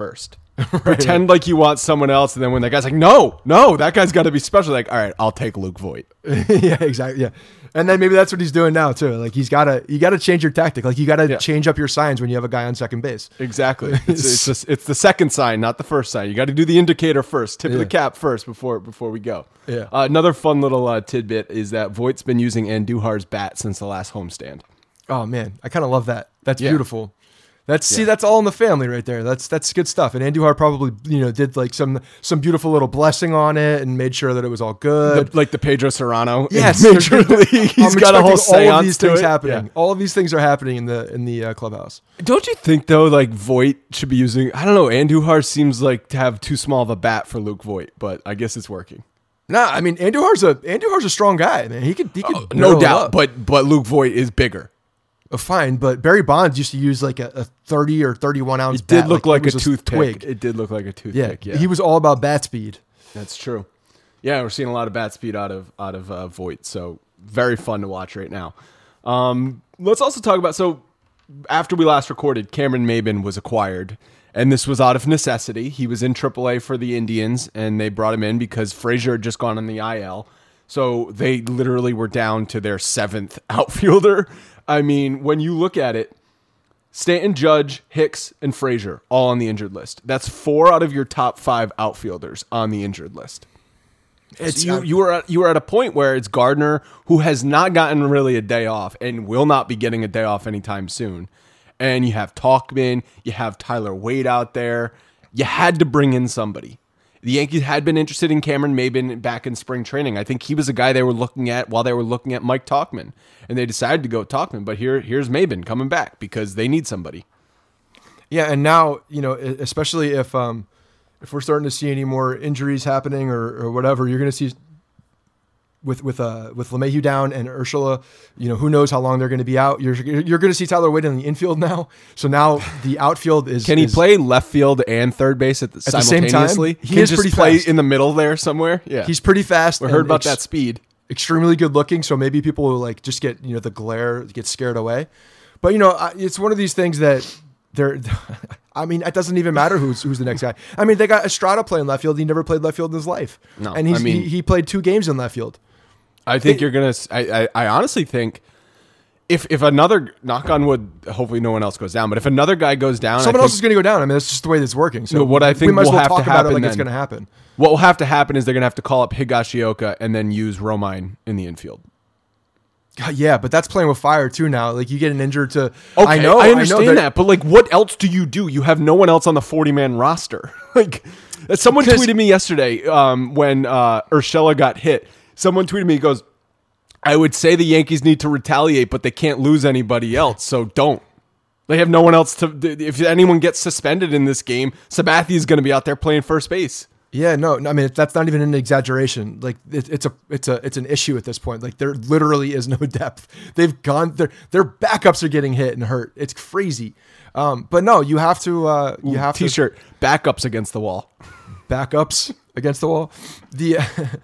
Speaker 2: Pretend like you want someone else, and then when that guy's like, no, no, that guy's got to be special. Like, all right, I'll take Luke Voigt.
Speaker 1: Yeah, exactly. Yeah, and then maybe that's what he's doing now too. Like he's gotta, you gotta change your tactic. Like you gotta
Speaker 2: Yeah.
Speaker 1: change up your signs when you have a guy on second base.
Speaker 2: Exactly. It's, it's, just, it's the second sign, not the first sign. You got to do the indicator first, tip of
Speaker 1: Yeah.
Speaker 2: the cap first before before we go.
Speaker 1: Yeah.
Speaker 2: Uh, another fun little uh, tidbit is that Voigt's been using Andujar's bat since the last homestand.
Speaker 1: Oh man, I kind of love that. That's
Speaker 2: Yeah.
Speaker 1: beautiful. That's see,
Speaker 2: Yeah.
Speaker 1: that's all in the family right there. That's that's good stuff. And Andujar probably you know did like some some beautiful little blessing on it and made sure that it was all good.
Speaker 2: The- like the Pedro Serrano. in
Speaker 1: Yes,
Speaker 2: Major
Speaker 1: there's-
Speaker 2: League. He's
Speaker 1: I'm
Speaker 2: got a whole
Speaker 1: expecting all of
Speaker 2: seance
Speaker 1: these
Speaker 2: to
Speaker 1: things
Speaker 2: it.
Speaker 1: happening.
Speaker 2: Yeah.
Speaker 1: All of these things are happening in the in the uh, clubhouse.
Speaker 2: Don't you think though, like Voigt should be using? I don't know. Andujar seems like to have too small of a bat for Luke Voigt, but I guess it's working.
Speaker 1: Nah, I mean Andujar's a Andujar's a strong guy, man. He could he could
Speaker 2: Oh,
Speaker 1: barrel
Speaker 2: no
Speaker 1: it
Speaker 2: doubt,
Speaker 1: up.
Speaker 2: but but Luke Voigt is bigger.
Speaker 1: Uh, fine. But Barry Bonds used to use like a, a thirty or thirty-one ounce.
Speaker 2: It did
Speaker 1: bat,
Speaker 2: look
Speaker 1: it
Speaker 2: like, a
Speaker 1: was
Speaker 2: toothpick.
Speaker 1: twig.
Speaker 2: It did look like a
Speaker 1: Yeah,
Speaker 2: toothpick. Yeah,
Speaker 1: he was all about bat speed.
Speaker 2: That's true. Yeah, we're seeing a lot of bat speed out of out of uh, Voigt, so very fun to watch right now. Um, let's also talk about so after we last recorded, Cameron Maybin was acquired, and this was out of necessity. He was in triple A for the Indians, and they brought him in because Frazier had just gone on the I L. So they literally were down to their seventh outfielder. I mean, when you look at it, Stanton, Judge, Hicks, and Frazier all on the injured list. That's four out of your top five outfielders on the injured list.
Speaker 1: It's
Speaker 2: So you
Speaker 1: uh,
Speaker 2: you were at, you were at a point where it's Gardner, who has not gotten really a day off and will not be getting a day off anytime soon. And you have Talkman, you have Tyler Wade out there. You had to bring in somebody. The Yankees had been interested in Cameron Maybin back in spring training. I think he was a guy they were looking at while they were looking at Mike Talkman, and they decided to go with Talkman. But here here's Maybin coming back because they need somebody.
Speaker 1: Yeah, and now you know, e- especially if um, if we're starting to see any more injuries happening or, or whatever, you're going to see with with uh with LeMahieu down and Urshela, you know, who knows how long they're going to be out. You're you're going to see Tyler Wade in the infield now. So now the outfield is
Speaker 2: Can he
Speaker 1: is-
Speaker 2: play left field and third base at the,
Speaker 1: the same time?
Speaker 2: simultaneously?
Speaker 1: He
Speaker 2: Can
Speaker 1: is
Speaker 2: just
Speaker 1: pretty
Speaker 2: play
Speaker 1: fast.
Speaker 2: in the middle there somewhere. Yeah,
Speaker 1: He's pretty fast.
Speaker 2: we
Speaker 1: and
Speaker 2: heard about
Speaker 1: ex-
Speaker 2: that speed.
Speaker 1: Extremely good looking. So maybe people will like just get you know the glare get scared away. But you know, I- it's one of these things that they're. I mean, it doesn't even matter who's who's the next guy. I mean, they got Estrada playing left field. He never played left field in his life.
Speaker 2: No,
Speaker 1: and he's,
Speaker 2: I mean-
Speaker 1: he, he played two games in left field.
Speaker 2: I think you're gonna. I, I I honestly think if if another knock on wood, hopefully no one else goes down. But if another guy goes down,
Speaker 1: Someone
Speaker 2: I
Speaker 1: else
Speaker 2: think
Speaker 1: is going to go down. I mean, that's just the way that's working. So
Speaker 2: No, what I
Speaker 1: we
Speaker 2: think
Speaker 1: might as
Speaker 2: will
Speaker 1: well
Speaker 2: have
Speaker 1: talk
Speaker 2: to
Speaker 1: about it
Speaker 2: happen
Speaker 1: like it's
Speaker 2: then-
Speaker 1: going to happen.
Speaker 2: what will have to happen is they're gonna have to call up Higashioka and then use Romine in the infield.
Speaker 1: God, yeah, but that's playing with fire too now. Like you get an injured to.
Speaker 2: Okay,
Speaker 1: I know.
Speaker 2: I understand
Speaker 1: know
Speaker 2: that, but like, what else do you do? You have no one else on the forty-man roster. Like, someone
Speaker 1: Because-
Speaker 2: tweeted me yesterday um, when uh, Urshela got hit. Someone tweeted me, he goes, "I would say the Yankees need to retaliate, but they can't lose anybody else, so don't." They have no one else to. If anyone gets suspended in this game, Sabathia is going to be out there playing first base.
Speaker 1: Yeah, no, no, I mean that's not even an exaggeration. Like it, it's a, it's a, it's an issue at this point. Like there literally is no depth. They've gone, their their backups are getting hit and hurt. It's crazy. Um, but no, you have to, uh, you have to
Speaker 2: T-shirt backups against the wall.
Speaker 1: backups against the wall. The,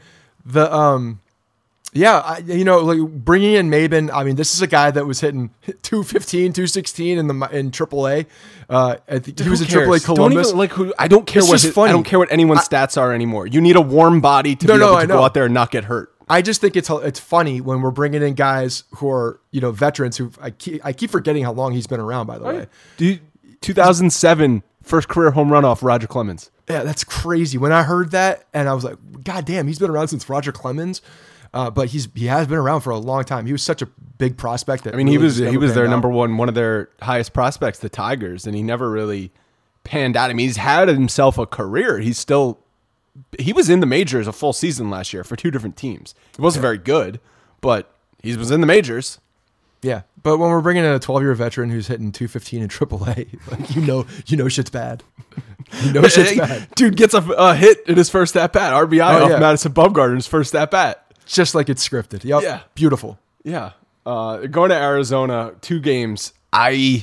Speaker 1: the, um, yeah, I, you know, like bringing in Maybin. I mean, this is a guy that was hitting two fifteen, two sixteen in the in triple A. Uh, I think he was
Speaker 2: Who
Speaker 1: in triple A
Speaker 2: cares?
Speaker 1: Columbus.
Speaker 2: Don't even, like who, I don't care
Speaker 1: It's
Speaker 2: what
Speaker 1: just
Speaker 2: his-
Speaker 1: funny.
Speaker 2: I don't care what anyone's stats are anymore. You need a warm body to
Speaker 1: No,
Speaker 2: be
Speaker 1: no,
Speaker 2: able
Speaker 1: I
Speaker 2: to
Speaker 1: know.
Speaker 2: go out there and not get hurt.
Speaker 1: I just think it's it's funny when we're bringing in guys who are you know veterans who I keep, I keep forgetting how long he's been around. By the way,
Speaker 2: Dude, two thousand seven first career home run off Roger Clemens.
Speaker 1: yeah, that's crazy. When I heard that, and I was like, God damn, he's been around since Roger Clemens. Uh, but he's he has been around for a long time. He was such a big prospect. That
Speaker 2: I mean, he
Speaker 1: really
Speaker 2: was
Speaker 1: just
Speaker 2: he
Speaker 1: never
Speaker 2: was their
Speaker 1: panned out.
Speaker 2: number one, one of their highest prospects, the Tigers, and he never really panned out. I mean, he's had himself a career. He's still he was in the majors a full season last year for two different teams. He wasn't very good, but he was in the majors.
Speaker 1: Yeah, but when we're bringing in a twelve-year veteran who's hitting two fifteen in triple A, like you know, you know, shit's bad. You know, shit's bad.
Speaker 2: Dude gets a, a hit in his first at bat, R B I
Speaker 1: Oh,
Speaker 2: off
Speaker 1: yeah.
Speaker 2: Madison Bumgarner's first at bat.
Speaker 1: Just like it's scripted. Yep.
Speaker 2: Yeah.
Speaker 1: Beautiful.
Speaker 2: Yeah. Uh, going to Arizona, two games. I,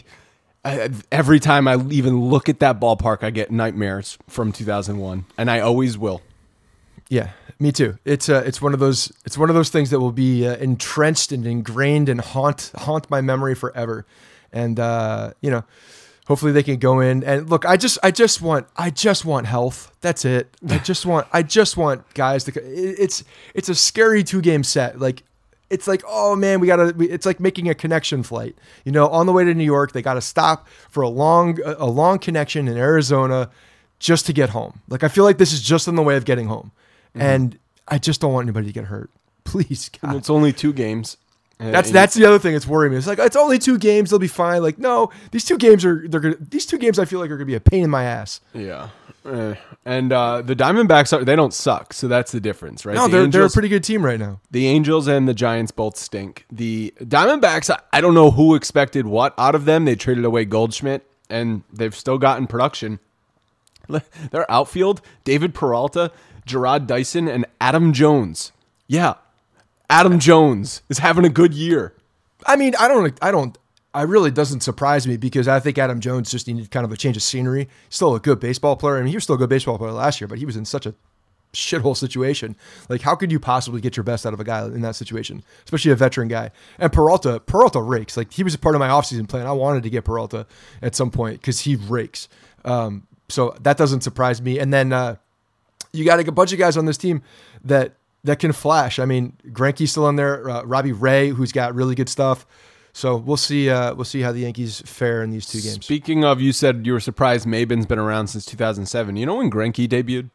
Speaker 2: I every time I even look at that ballpark, I get nightmares from two thousand one, and I always will.
Speaker 1: Yeah, me too. It's uh, it's one of those it's one of those things that will be uh, entrenched and ingrained and haunt haunt my memory forever. And uh, you know, hopefully they can go in and look. I just I just want I just want health. That's it. I just want I just want guys to. It's it's a scary two game set. Like it's like oh man, we gotta. It's like making a connection flight. You know, on the way to New York, they got to stop for a long a long connection in Arizona just to get home. Like I feel like this is just on the way of getting home, mm-hmm. and I just don't want anybody to get hurt. Please, God.
Speaker 2: It's only two games.
Speaker 1: That's that's the other thing that's worrying me. It's like it's only two games; they'll be fine. Like no, these two games are they're gonna. These two games I feel like are gonna be a pain in my ass.
Speaker 2: Yeah, eh. and uh, the Diamondbacks are they don't suck, so that's the difference, right?
Speaker 1: No,
Speaker 2: the
Speaker 1: they're
Speaker 2: Angels,
Speaker 1: they're a pretty good team right now.
Speaker 2: The Angels and the Giants both stink. The Diamondbacks, I, I don't know who expected what out of them. They traded away Goldschmidt, and they've still gotten production. Their outfield: David Peralta, Gerard Dyson, and Adam Jones. Yeah. Adam Jones is having a good year.
Speaker 1: I mean, I don't, I don't, I really doesn't surprise me because I think Adam Jones just needed kind of a change of scenery. Still a good baseball player. I mean, he was still a good baseball player last year, but he was in such a shithole situation. Like, how could you possibly get your best out of a guy in that situation, especially a veteran guy? And Peralta, Peralta rakes. Like, he was a part of my offseason plan. I wanted to get Peralta at some point because he rakes. Um, so that doesn't surprise me. And then uh, you got a bunch of guys on this team that. That can flash. I mean, Greinke's still in there. Uh, Robbie Ray, who's got really good stuff. So we'll see. Uh, we'll see how the Yankees fare in these two games.
Speaker 2: Speaking of, you said you were surprised Maybin's been around since two thousand seven. You know when Greinke debuted?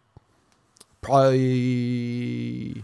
Speaker 1: Probably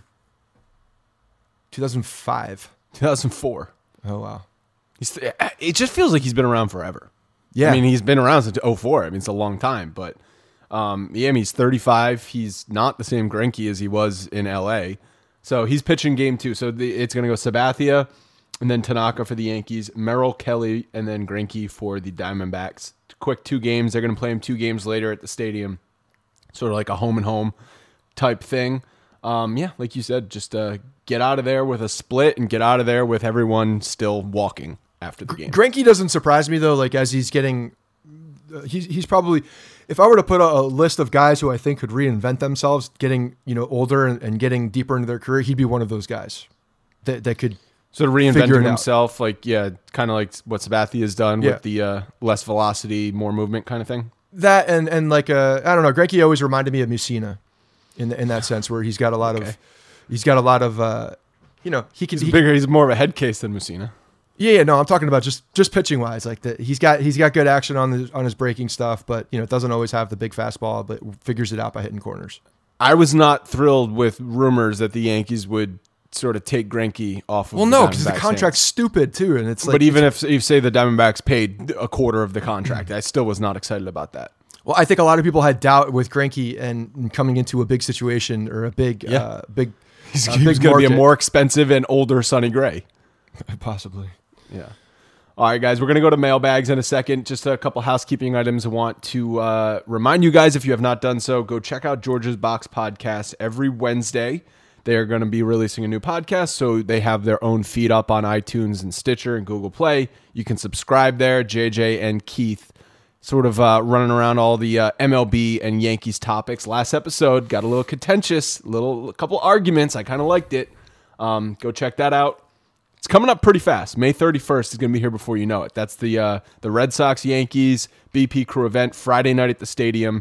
Speaker 1: two thousand five,
Speaker 2: two thousand four.
Speaker 1: Oh wow!
Speaker 2: He's, it just feels like he's been around forever.
Speaker 1: Yeah,
Speaker 2: I mean he's been around since oh four. I mean it's a long time, but. Um, yeah, I mean, he's thirty-five. He's not the same Greinke as he was in L A. So he's pitching game two. So the, it's going to go Sabathia and then Tanaka for the Yankees, Merrill, Kelly, and then Greinke for the Diamondbacks. Quick two games. They're going to play him two games later at the stadium. Sort of like a home and home type thing. Um, yeah, like you said, just uh, get out of there with a split and get out of there with everyone still walking after the game.
Speaker 1: Greinke doesn't surprise me, though, like as he's getting uh, – he's, he's probably – if I were to put a, a list of guys who I think could reinvent themselves, getting you know older and, and getting deeper into their career, he'd be one of those guys that that could
Speaker 2: sort of reinventing himself, like yeah, kind of like what Sabathia has done yeah. with the uh, less velocity, more movement kind of thing.
Speaker 1: That and and like uh, I don't know, Greinke always reminded me of Mussina in the, in that sense, where he's got a lot okay. of he's got a lot of uh, you know he can
Speaker 2: he's
Speaker 1: he,
Speaker 2: bigger. He's more of a head case than Mussina.
Speaker 1: Yeah, yeah, no, I'm talking about just just pitching wise. Like the, he's got he's got good action on the on his breaking stuff, but you know, it doesn't always have the big fastball, but figures it out by hitting corners.
Speaker 2: I was not thrilled with rumors that the Yankees would sort of take Greinke off of
Speaker 1: well,
Speaker 2: the
Speaker 1: no, because the contract's
Speaker 2: hands.
Speaker 1: stupid too, and it's like.
Speaker 2: But even if you say the Diamondbacks paid a quarter of the contract, I still was not excited about that.
Speaker 1: Well, I think a lot of people had doubt with Greinke and, and coming into a big situation or a big, yeah. uh, big.
Speaker 2: He's,
Speaker 1: uh,
Speaker 2: he's going to be a more expensive and older Sonny Gray,
Speaker 1: possibly.
Speaker 2: Yeah. All right, guys, we're going to go to mailbags in a second. Just a couple housekeeping items. I want to uh, remind you guys, if you have not done so, go check out George's Box podcast every Wednesday. They are going to be releasing a new podcast, so they have their own feed up on iTunes and Stitcher and Google Play. You can subscribe there. J J and Keith sort of uh, running around all the uh, M L B and Yankees topics. Last episode got a little contentious, little a couple arguments. I kind of liked it. Um, go check that out. It's coming up pretty fast. May thirty-first is going to be here before you know it. That's the uh, the Red Sox Yankees B P Crew event Friday night at the stadium.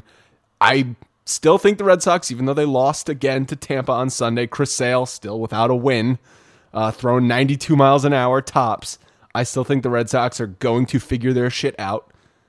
Speaker 2: I still think the Red Sox, even though they lost again to Tampa on Sunday, Chris Sale still without a win, uh, throwing ninety-two miles an hour tops. I still think the Red Sox are going to figure their shit out,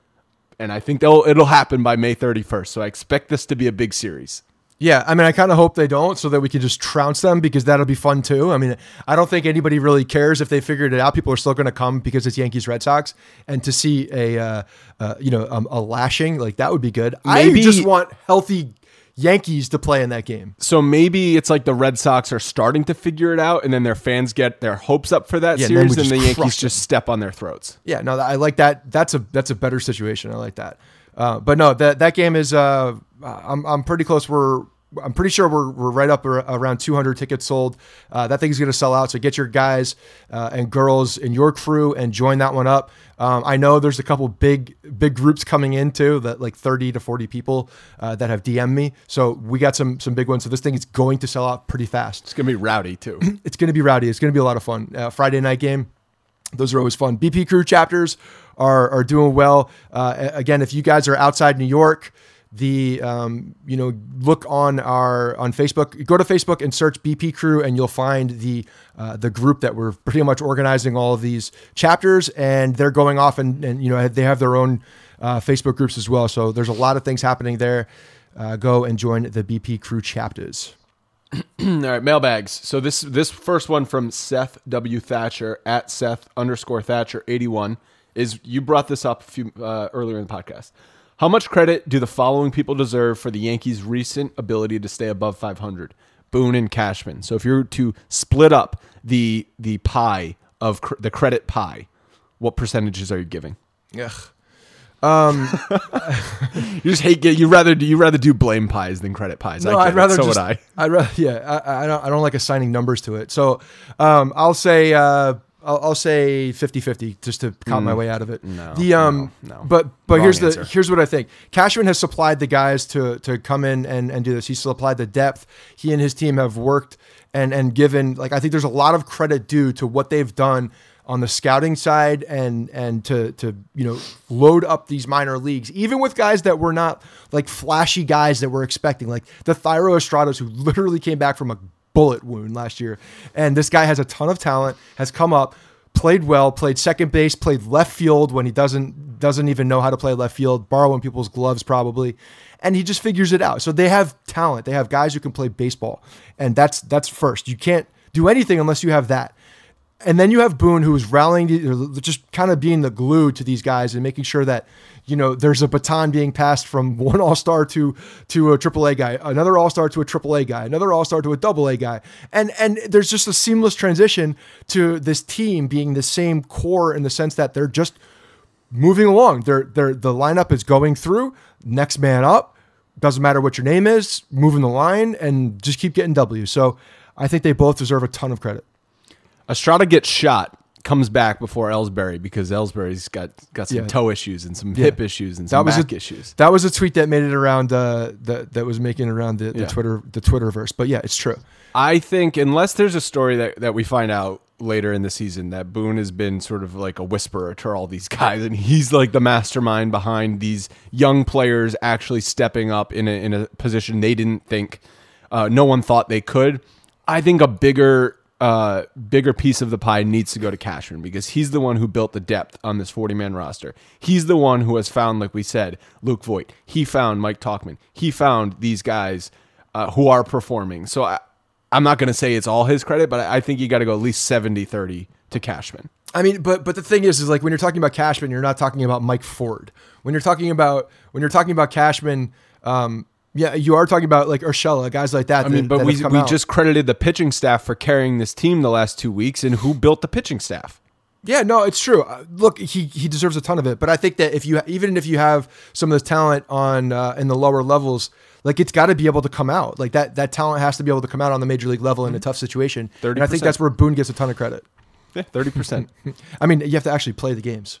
Speaker 2: and I think they'll it'll happen by May thirty-first. So I expect this to be a big series.
Speaker 1: Yeah, I mean, I kind of hope they don't so that we can just trounce them because that'll be fun too. I mean, I don't think anybody really cares if they figured it out. People are still going to come because it's Yankees Red Sox, and to see a uh, uh, you know um, a lashing like that would be good. Maybe, I just want healthy Yankees to play in that game.
Speaker 2: So maybe it's like the Red Sox are starting to figure it out, and then their fans get their hopes up for that yeah, series, and, and the Yankees just step on their throats.
Speaker 1: Yeah, no, I like that. That's a that's a better situation. I like that. Uh, but no, that that game is. Uh, I'm I'm pretty close. We're I'm pretty sure we're we're right up around two hundred tickets sold. Uh, that thing's going to sell out. So get your guys uh, and girls in your crew and join that one up. Um, I know there's a couple big big groups coming in too, that like thirty to forty people uh, that have D M'd me. So we got some some big ones. So this thing is going to sell out pretty fast.
Speaker 2: It's going to be rowdy too.
Speaker 1: It's going to be rowdy. It's going to be a lot of fun. Uh, Friday night game. Those are always fun. B P Crew chapters are are doing well. Uh, again, if you guys are outside New York, the um, you know look on our on Facebook. Go to Facebook and search B P Crew, and you'll find the uh, the group that we're pretty much organizing all of these chapters, and they're going off and and you know they have their own uh, Facebook groups as well. So there's a lot of things happening there. Uh, go and join the B P Crew chapters.
Speaker 2: All right, mailbags. So this this first one from Seth W. Thatcher at Seth underscore Thatcher eighty-one is, you brought this up a few uh, earlier in the podcast. How much credit do the following people deserve for the Yankees' recent ability to stay above five hundred? Boone and Cashman. So if you're to split up the the pie of cr- the credit pie, what percentages are you giving?
Speaker 1: Ugh. Um,
Speaker 2: you just hate get you rather do you rather do blame pies than credit pies.
Speaker 1: No,
Speaker 2: I
Speaker 1: I'd rather
Speaker 2: it. So
Speaker 1: just,
Speaker 2: would I.
Speaker 1: I'd rather yeah. I, I don't I don't like assigning numbers to it. So um, I'll say uh, I'll, I'll say fifty-fifty just to count mm. my way out of it.
Speaker 2: No,
Speaker 1: the um,
Speaker 2: no, no.
Speaker 1: but but
Speaker 2: Wrong
Speaker 1: here's
Speaker 2: answer.
Speaker 1: the here's what I think. Cashman has supplied the guys to to come in and, and do this. He's supplied the depth. He and his team have worked and and given, like, I think there's a lot of credit due to what they've done on the scouting side and and to to you know load up these minor leagues, even with guys that were not like flashy guys that we're expecting, like the Thairo Estradas, who literally came back from a bullet wound last year. And this guy has a ton of talent, has come up, played well, played second base, played left field when he doesn't doesn't even know how to play left field, borrowing people's gloves probably, and he just figures it out. So they have talent. They have guys who can play baseball, and that's that's first. You can't do anything unless you have that. And then you have Boone, who is rallying, just kind of being the glue to these guys and making sure that, you know, there's a baton being passed from one all-star to to a triple A guy, another all-star to a triple A guy, another all-star to a double A guy. And and there's just a seamless transition to this team being the same core in the sense that they're just moving along. They're, they're, the lineup is going through, next man up, doesn't matter what your name is, moving the line, and just keep getting W. So I think they both deserve a ton of credit.
Speaker 2: Estrada gets shot, comes back before Ellsbury because Ellsbury's got, got some yeah. toe issues and some yeah. hip issues and some
Speaker 1: that was
Speaker 2: back
Speaker 1: a,
Speaker 2: issues.
Speaker 1: That was a tweet that made it around uh, that that was making it around the, the
Speaker 2: yeah.
Speaker 1: Twitter the Twitterverse. But yeah, it's true.
Speaker 2: I think unless there's a story that, that we find out later in the season that Boone has been sort of like a whisperer to all these guys, and he's like the mastermind behind these young players actually stepping up in a, in a position they didn't think, uh, no one thought they could. I think a bigger uh, bigger piece of the pie needs to go to Cashman because he's the one who built the depth on this forty-man roster. He's the one who has found, like we said, Luke Voit. He found Mike Tauchman. He found these guys uh, who are performing. So I, I'm not going to say it's all his credit, but I think you got to go at least seventy thirty to Cashman.
Speaker 1: I mean, but but the thing is, is like when you're talking about Cashman, you're not talking about Mike Ford. When you're talking about when you're talking about Cashman, um, yeah, you are talking about like Urshela, guys like that.
Speaker 2: I mean,
Speaker 1: that,
Speaker 2: but
Speaker 1: that
Speaker 2: we we
Speaker 1: out.
Speaker 2: just credited the pitching staff for carrying this team the last two weeks, and who built the pitching staff?
Speaker 1: Yeah, no, it's true. Uh, look, he he deserves a ton of it, but I think that if you even if you have some of this talent on uh, in the lower levels, like it's got to be able to come out. Like that that talent has to be able to come out on the major league level in a tough situation. thirty percent. And I think that's where Boone gets a ton of credit.
Speaker 2: Yeah, thirty percent.
Speaker 1: I mean, you have to actually play the games.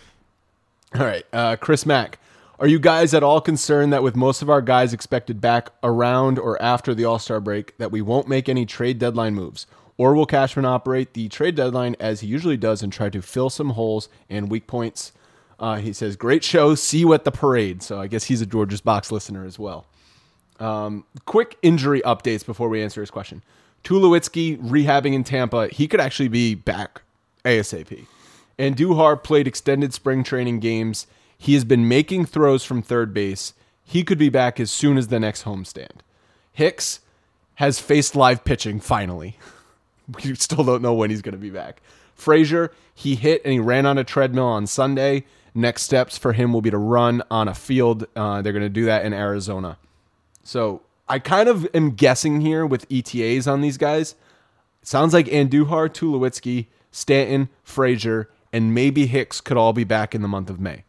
Speaker 2: All right, uh, Chris Mack. Are you guys at all concerned that with most of our guys expected back around or after the All-Star break that we won't make any trade deadline moves? Or will Cashman operate the trade deadline as he usually does and try to fill some holes and weak points? Uh, he says, great show. See you at the parade. So I guess he's a George's Box listener as well. Um, quick injury updates before we answer his question. Tulowitzki rehabbing in Tampa. He could actually be back ASAP. And Duhar played extended spring training games. He has been making throws from third base. He could be back as soon as the next homestand. Hicks has faced live pitching finally. We still don't know when he's going to be back. Frazier, he hit and he ran on a treadmill on Sunday. Next steps for him will be to run on a field. Uh, they're going to do that in Arizona. So I kind of am guessing here with E T As on these guys. It sounds like Andujar, Tulowitzki, Stanton, Frazier, and maybe Hicks could all be back in the month of May.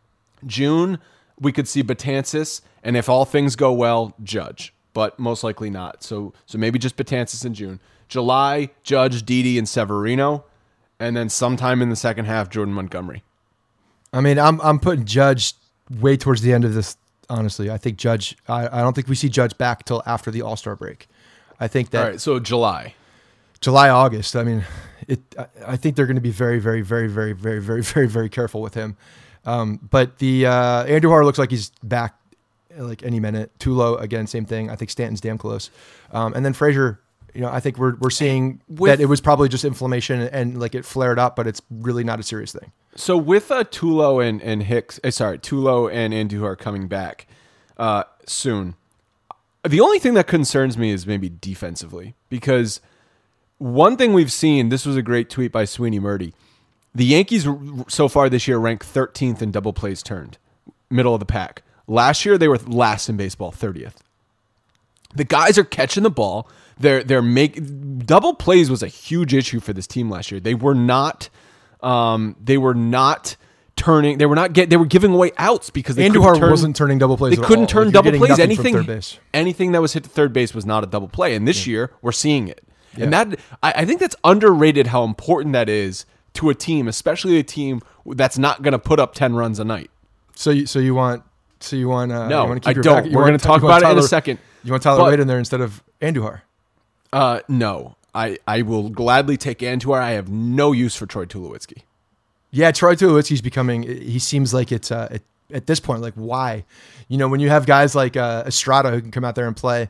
Speaker 2: June, we could see Betances, and if all things go well, Judge, but most likely not. So so maybe just Betances in June. July, Judge, Didi, and Severino, and then sometime in the second half, Jordan Montgomery.
Speaker 1: I mean, I'm I'm putting Judge way towards the end of this, honestly. I think Judge, I, I don't think we see Judge back till after the All-Star break. I think that...
Speaker 2: All right, so July.
Speaker 1: July, August. I mean, it. I, I think they're going to be very, very, very, very, very, very, very, very careful with him. Um, but the uh, Andujar looks like he's back like any minute. Tulo again, same thing. I think Stanton's damn close. Um, and then Frazier, you know, I think we're we're seeing with, that it was probably just inflammation and, and like it flared up, but it's really not a serious thing.
Speaker 2: So with uh, Tulo and and Hicks, uh, sorry, Tulo and Andujar coming back uh, soon. The only thing that concerns me is maybe defensively, because one thing we've seen. This was a great tweet by Sweeney Murdy. The Yankees so far this year rank thirteenth in double plays turned, middle of the pack. Last year they were last in baseball, thirtieth. The guys are catching the ball. They're they're make double plays was a huge issue for this team last year. They were not, um, they were not turning. They were not get. They were giving away outs because they
Speaker 1: Andujar
Speaker 2: turn,
Speaker 1: wasn't turning double plays.
Speaker 2: They
Speaker 1: at
Speaker 2: couldn't
Speaker 1: all.
Speaker 2: turn
Speaker 1: Like,
Speaker 2: double plays.
Speaker 1: Anything,
Speaker 2: Anything, anything that was hit to third base was not a double play. And this yeah. year we're seeing it. Yeah. And that I, I think that's underrated how important that is to a team, especially a team that's not going to put up ten runs a night.
Speaker 1: So you so you want so you want uh,
Speaker 2: no,
Speaker 1: you want to
Speaker 2: I
Speaker 1: keep
Speaker 2: don't. We're going to talk about Tyler, it in a second.
Speaker 1: You want Tyler
Speaker 2: but,
Speaker 1: Wade in there instead of Andujar?
Speaker 2: Uh, no, I, I will gladly take Andujar. I have no use for Troy Tulowitzki.
Speaker 1: Yeah, Troy Tulowitzki's becoming. He seems like it's uh, at, at this point like why, you know, when you have guys like uh, Estrada who can come out there and play.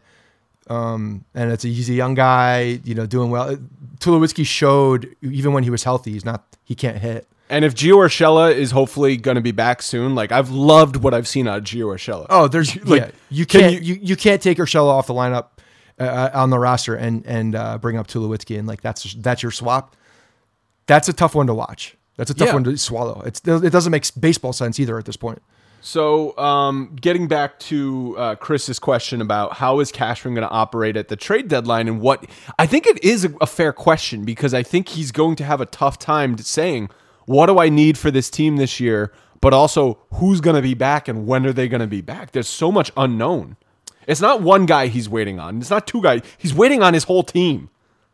Speaker 1: Um, and it's a, he's a young guy, you know, doing well. Tulowitzki showed even when he was healthy, he's not, he can't hit.
Speaker 2: And if Gio Urshela is hopefully going to be back soon, like I've loved what I've seen out of Gio Urshela.
Speaker 1: Oh, there's like yeah, you can't can you, you you can't take Urshela off the lineup uh, on the roster and and uh, bring up Tulowitzki and like that's that's your swap. That's a tough one to watch. That's a tough
Speaker 2: yeah.
Speaker 1: one to swallow. It's it doesn't make baseball sense either at this point.
Speaker 2: So, um, getting back to uh, Chris's question about how is Cashman going to operate at the trade deadline, and what I think it is a, a fair question because I think he's going to have a tough time saying, "What do I need for this team this year?" But also, who's going to be back and when are they going to be back? There's so much unknown. It's not one guy he's waiting on. It's not two guys. He's waiting on his whole team.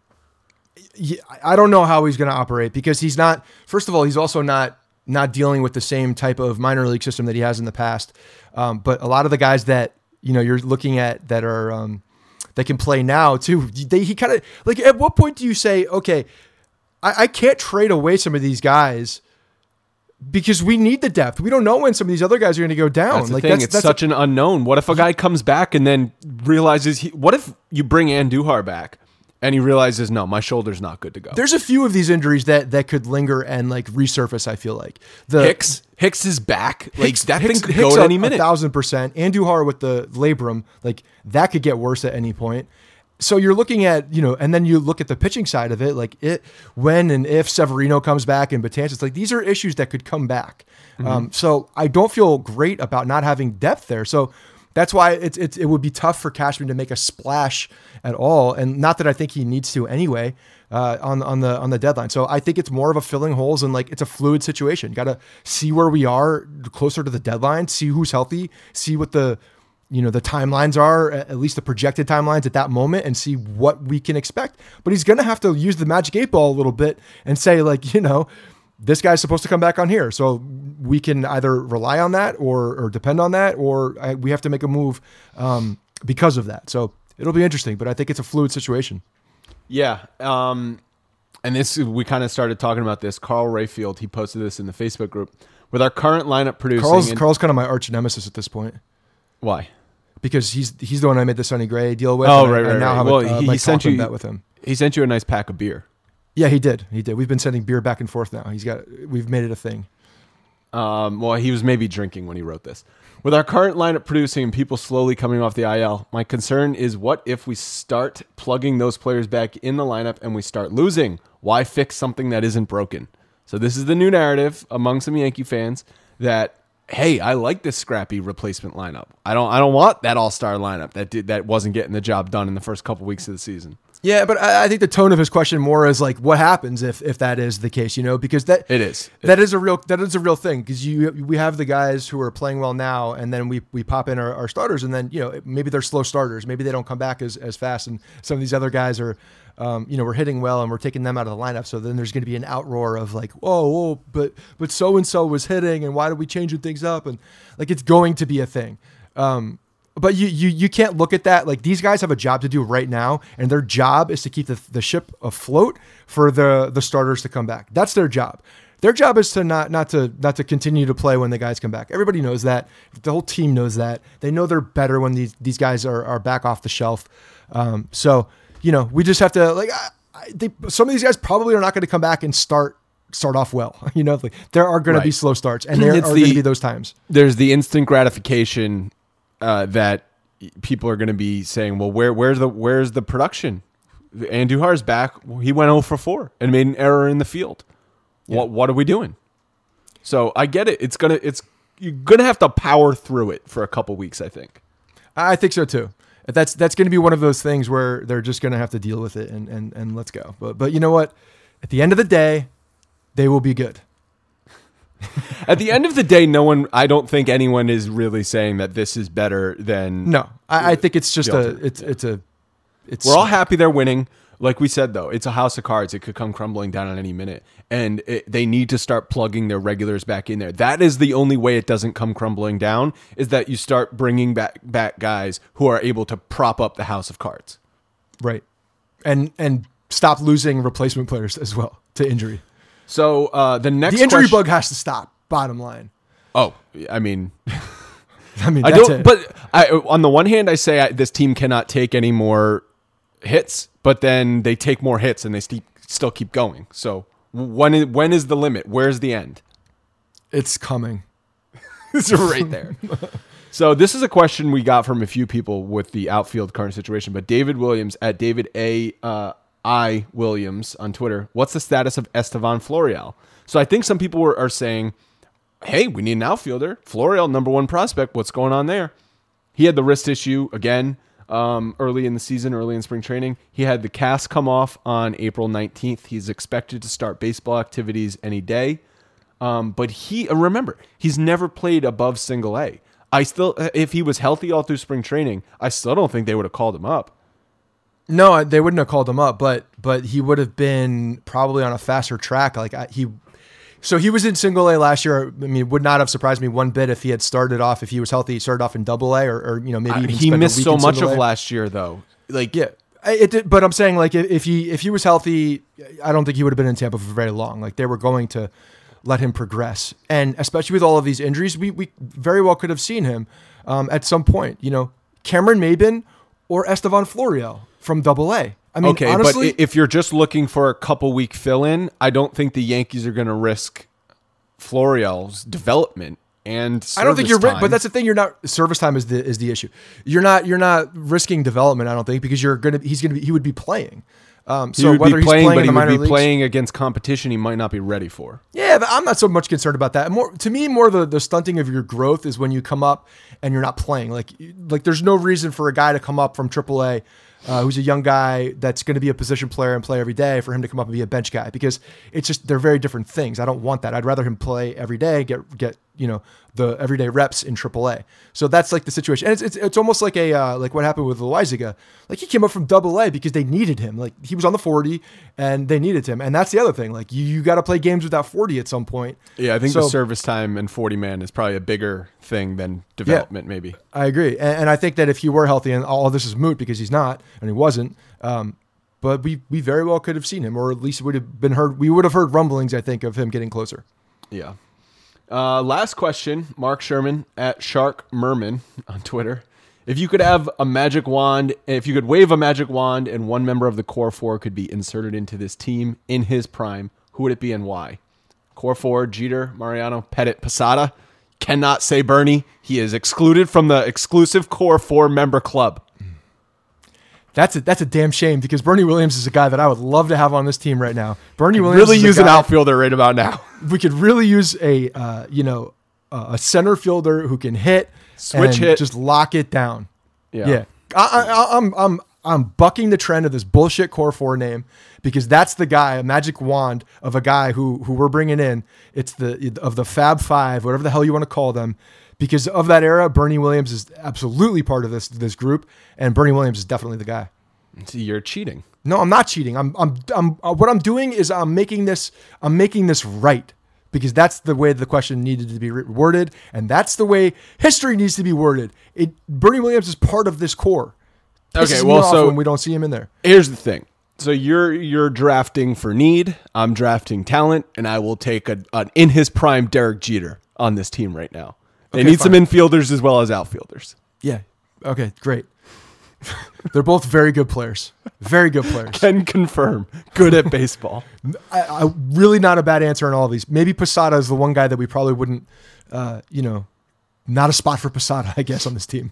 Speaker 1: Yeah, I don't know how he's going to operate because he's not. First of all, he's also not. not dealing with the same type of minor league system that he has in the past. Um, but a lot of the guys that, you know, you're looking at that are, um, that can play now too. They, he kind of like, at what point do you say, okay, I, I can't trade away some of these guys because we need the depth. We don't know when some of these other guys are going to go down.
Speaker 2: That's the
Speaker 1: like
Speaker 2: thing.
Speaker 1: that's,
Speaker 2: it's
Speaker 1: that's
Speaker 2: such
Speaker 1: a,
Speaker 2: an unknown. What if a guy comes back and then realizes he, what if you bring Andujar back? And he realizes, no, my shoulder's not good to go.
Speaker 1: There's a few of these injuries that, that could linger and like resurface. I feel like the
Speaker 2: Hicks, Hicks is back. Like
Speaker 1: Hicks,
Speaker 2: that
Speaker 1: Hicks,
Speaker 2: thing could
Speaker 1: Hicks
Speaker 2: go
Speaker 1: a,
Speaker 2: at any minute.
Speaker 1: A thousand percent. Andujar with the labrum, like that could get worse at any point. So you're looking at, you know, and then you look at the pitching side of it, like it when and if Severino comes back and Betances, it's like these are issues that could come back. Mm-hmm. Um, so I don't feel great about not having depth there. So that's why it's, it's it would be tough for Cashman to make a splash at all, and not that I think he needs to anyway uh, on on the on the deadline. So I think it's more of a filling holes and like it's a fluid situation. Got to see where we are closer to the deadline, see who's healthy, see what the you know the timelines are, at least the projected timelines at that moment, and see what we can expect. But he's going to have to use the magic eight ball a little bit and say like you know. This guy's supposed to come back on here. So we can either rely on that or, or depend on that, or I, we have to make a move um, because of that. So it'll be interesting, but I think it's a fluid situation.
Speaker 2: Yeah. Um, and this, we kind of started talking about this. Carl Rayfield, he posted this in the Facebook group. With our current lineup producing.
Speaker 1: Carl's,
Speaker 2: and,
Speaker 1: Carl's kind of my arch nemesis at this point.
Speaker 2: Why? Because
Speaker 1: he's he's the one I made the Sonny Gray deal with.
Speaker 2: Oh,
Speaker 1: and
Speaker 2: right,
Speaker 1: I,
Speaker 2: right,
Speaker 1: I now
Speaker 2: right.
Speaker 1: have
Speaker 2: Well,
Speaker 1: a, uh,
Speaker 2: he,
Speaker 1: my
Speaker 2: he sent you
Speaker 1: bet with him.
Speaker 2: He sent you a nice pack of beer.
Speaker 1: Yeah, he did. He did. We've been sending beer back and forth now. He's got. We've made it a thing.
Speaker 2: Um, well, he was maybe drinking when he wrote this. With our current lineup producing and people slowly coming off the I L, my concern is what if we start plugging those players back in the lineup and we start losing? Why fix something that isn't broken? So this is the new narrative among some Yankee fans that, hey, I like this scrappy replacement lineup. I don't. I don't want that all-star lineup that did that wasn't getting the job done in the first couple weeks of the season.
Speaker 1: Yeah, but I, I think the tone of his question more is like, what happens if, if that is the case, you know, because that
Speaker 2: it is
Speaker 1: that
Speaker 2: it
Speaker 1: is a real that is a real thing because you we have the guys who are playing well now, and then we we pop in our, our starters, and then you know maybe they're slow starters, maybe they don't come back as, as fast, and some of these other guys are, um, you know, we're hitting well and we're taking them out of the lineup, so then there's going to be an outroar of like, whoa, whoa, but but so and so was hitting, and why are we changing things up, and like it's going to be a thing. Um, but you, you you can't look at that. Like, these guys have a job to do right now, and their job is to keep the, the ship afloat for the the starters to come back. That's their job. Their job is to not not to not to continue to play when the guys come back. Everybody knows that. The whole team knows that. They know they're better when these these guys are are back off the shelf. Um, so you know, we just have to like. I, I, they, some of these guys probably are not going to come back and start start off well. You know, like, there are going
Speaker 2: Right.
Speaker 1: to be slow starts, and there
Speaker 2: It's
Speaker 1: are
Speaker 2: the-
Speaker 1: going to be those times.
Speaker 2: There's the instant gratification uh, that people are going to be saying, well, where where's the where's the production? Andujar's back. He went zero for four and made an error in the field.
Speaker 1: Yeah.
Speaker 2: What what are we doing? So I get it. It's gonna it's you're gonna have to power through it for a couple weeks, I think.
Speaker 1: I think so too. That's that's going to be one of those things where they're just going to have to deal with it, and, and and let's go. But but you know what? At the end of the day, they will be good.
Speaker 2: At the end of the day, no one. I don't think anyone is really saying that this is better than.
Speaker 1: No, I, I think it's just
Speaker 2: The
Speaker 1: a
Speaker 2: ultimate,
Speaker 1: it's it's a it's.
Speaker 2: We're all happy they're winning. Like we said, though, it's a house of cards. It could come crumbling down at any minute. And it, they need to start plugging their regulars back in there. That is the only way it doesn't come crumbling down, is that you start bringing back, back guys who are able to prop up the house of cards.
Speaker 1: right, and and stop losing replacement players as well to injury.
Speaker 2: So uh, the next
Speaker 1: The injury
Speaker 2: question,
Speaker 1: bug has to stop. Bottom line.
Speaker 2: Oh, I mean,
Speaker 1: I mean,
Speaker 2: I
Speaker 1: that's
Speaker 2: don't.
Speaker 1: it.
Speaker 2: But I, on the one hand, I say I, this team cannot take any more hits, but then they take more hits and they st- still keep going. So when is, when is the limit? Where's the end?
Speaker 1: It's coming.
Speaker 2: It's right there. So this is a question we got from a few people with the outfield current situation. But David Williams at David A. Uh, I Williams on Twitter. What's the status of Estevan Florial? So I think some people were, are saying, hey, we need an outfielder. Florial, number one prospect. What's going on there? He had the wrist issue again um, early in the season, early in spring training. He had the cast come off on April nineteenth. He's expected to start baseball activities any day. Um, but he, uh, remember, he's never played above single A. I still, if he was healthy all through spring training, I still don't think they would have called him up.
Speaker 1: No, they wouldn't have called him up, but but he would have been probably on a faster track. Like I, he, so he was in single A last year. I mean, it would not have surprised me one bit if he had started off, if he was healthy, he started off in double A, or, or you know maybe
Speaker 2: Uh,
Speaker 1: even
Speaker 2: he
Speaker 1: spent a
Speaker 2: missed
Speaker 1: week
Speaker 2: so
Speaker 1: in
Speaker 2: much
Speaker 1: single
Speaker 2: of
Speaker 1: A.
Speaker 2: last year, though. Like,
Speaker 1: Yeah, I- it did, but I'm saying like if, if he if he was healthy, I don't think he would have been in Tampa for very long. Like they were going to let him progress, and especially with all of these injuries, we we very well could have seen him um, at some point. You know, Cameron Maybin or Estevan Florial from double A. I mean,
Speaker 2: okay,
Speaker 1: honestly,
Speaker 2: but if you're just looking for a couple week fill in, I don't think the Yankees are going to risk Florial's development and service
Speaker 1: I don't think you're right,
Speaker 2: time.
Speaker 1: but that's the thing. You're not service time is the is the issue. You're not you're not risking development. I don't think because you're gonna he's gonna be he would be playing. Um,
Speaker 2: he
Speaker 1: so
Speaker 2: would
Speaker 1: whether
Speaker 2: be
Speaker 1: he's
Speaker 2: playing,
Speaker 1: playing
Speaker 2: but
Speaker 1: in the
Speaker 2: he would
Speaker 1: minor
Speaker 2: be
Speaker 1: leagues,
Speaker 2: playing against competition he might not be ready for.
Speaker 1: yeah, but I'm not so much concerned about that. More to me, more the the stunting of your growth is when you come up and you're not playing. Like like there's no reason for a guy to come up from triple A. Uh, who's a young guy that's going to be a position player and play every day for him to come up and be a bench guy because it's just they're very different things. I don't want that. I'd rather him play every day, get get you know the everyday reps in triple A. So that's like the situation, and it's it's, it's almost like a uh, like what happened with Loaizaga. Like he came up from double A because they needed him. Like he was on the forty and they needed him, and that's the other thing. Like you, you got to play games without forty at some point.
Speaker 2: Yeah, I think
Speaker 1: So-
Speaker 2: the service time and forty man is probably a bigger thing than development, maybe.
Speaker 1: I agree, and, and I think that if he were healthy, and all this is moot because he's not, and he wasn't, um, but we we very well could have seen him, or at least would have been heard. We would have heard rumblings, I think, of him getting closer.
Speaker 2: Yeah. Uh, last question, Mark Sherman at Shark Merman on Twitter. If you could have a magic wand, if you could wave a magic wand and one member of the core four could be inserted into this team in his prime, who would it be and why? Core four, Jeter, Mariano, Pettit, Posada. Cannot say Bernie. He is excluded from the exclusive core four member club.
Speaker 1: That's a that's a damn shame because Bernie Williams is a guy that I would love to have on this team right now. Bernie Williams
Speaker 2: Really
Speaker 1: is a
Speaker 2: use an
Speaker 1: guy-
Speaker 2: outfielder right about now.
Speaker 1: We could really use a uh, you know uh, a center fielder who can hit,
Speaker 2: Switch
Speaker 1: and
Speaker 2: hit.
Speaker 1: just lock it down.
Speaker 2: Yeah.
Speaker 1: Yeah, I, I, I'm I'm I'm bucking the trend of this bullshit core four name because that's the guy, a magic wand of a guy who who we're bringing in. It's the of the Fab Five, whatever the hell you want to call them. Because of that era, Bernie Williams is absolutely part of this this group, and Bernie Williams is definitely the guy.
Speaker 2: See, you're cheating.
Speaker 1: No, I'm not cheating. I'm I'm I'm uh, what I'm doing is I'm making this I'm making this right because that's the way the question needed to be worded, and that's the way history needs to be worded. It Bernie Williams is part of this core.
Speaker 2: Okay,
Speaker 1: Pisses
Speaker 2: well,
Speaker 1: me off
Speaker 2: so
Speaker 1: when we don't see him in there.
Speaker 2: Here's the thing. So you're you're drafting for need. I'm drafting talent, and I will take a, an in his prime Derek Jeter on this team right now. They
Speaker 1: Okay,
Speaker 2: need
Speaker 1: fine.
Speaker 2: some infielders as well as outfielders.
Speaker 1: Yeah. Okay, great. They're both very good players. Very good players.
Speaker 2: Can confirm. Good at baseball.
Speaker 1: I, I really not a bad answer on all of these. Maybe Posada is the one guy that we probably wouldn't, uh, you know, not a spot for Posada, I guess, on this team.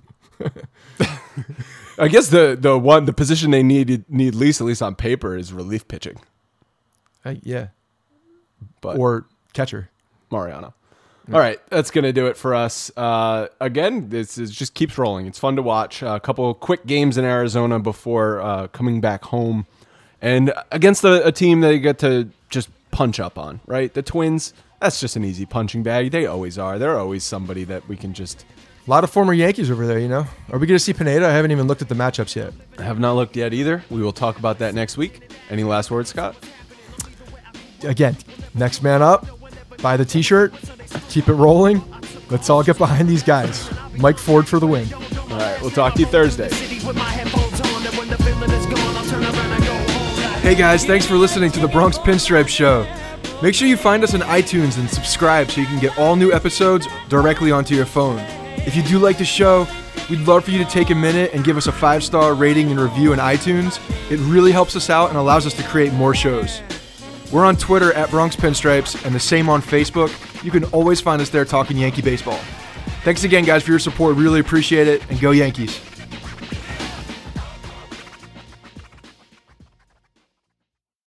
Speaker 2: I guess the the one the position they need need least, at least on paper, is relief pitching.
Speaker 1: Uh, yeah.
Speaker 2: But
Speaker 1: Or catcher.
Speaker 2: Mariano. All right, that's going to do it for us. Uh, again, this is just keeps rolling. It's fun to watch. A couple quick games in Arizona before uh, coming back home. And against a, a team that you get to just punch up on, right? The Twins, that's just an easy punching bag. They always are. They're always somebody that we can just...
Speaker 1: A lot of former Yankees over there, you know. Are we going to see Pineda? I haven't even looked at the matchups yet.
Speaker 2: I have not looked yet either. We will talk about that next week. Any last words, Scott?
Speaker 1: Again, next man up. Buy the T-shirt. Keep it rolling. Let's all get behind these guys. Mike Ford for the win.
Speaker 2: All right, we'll talk to you Thursday.
Speaker 1: Hey guys, thanks for listening to the Bronx Pinstripe Show. Make sure you find us on iTunes and subscribe so you can get all new episodes directly onto your phone. If you do like the show, we'd love for you to take a minute and give us a five-star rating and review in iTunes. It really helps us out and allows us to create more shows. We're on Twitter at Bronx Pinstripes and the same on Facebook. You can always find us there talking Yankee baseball. Thanks again, guys, for your support. Really appreciate it, and go Yankees.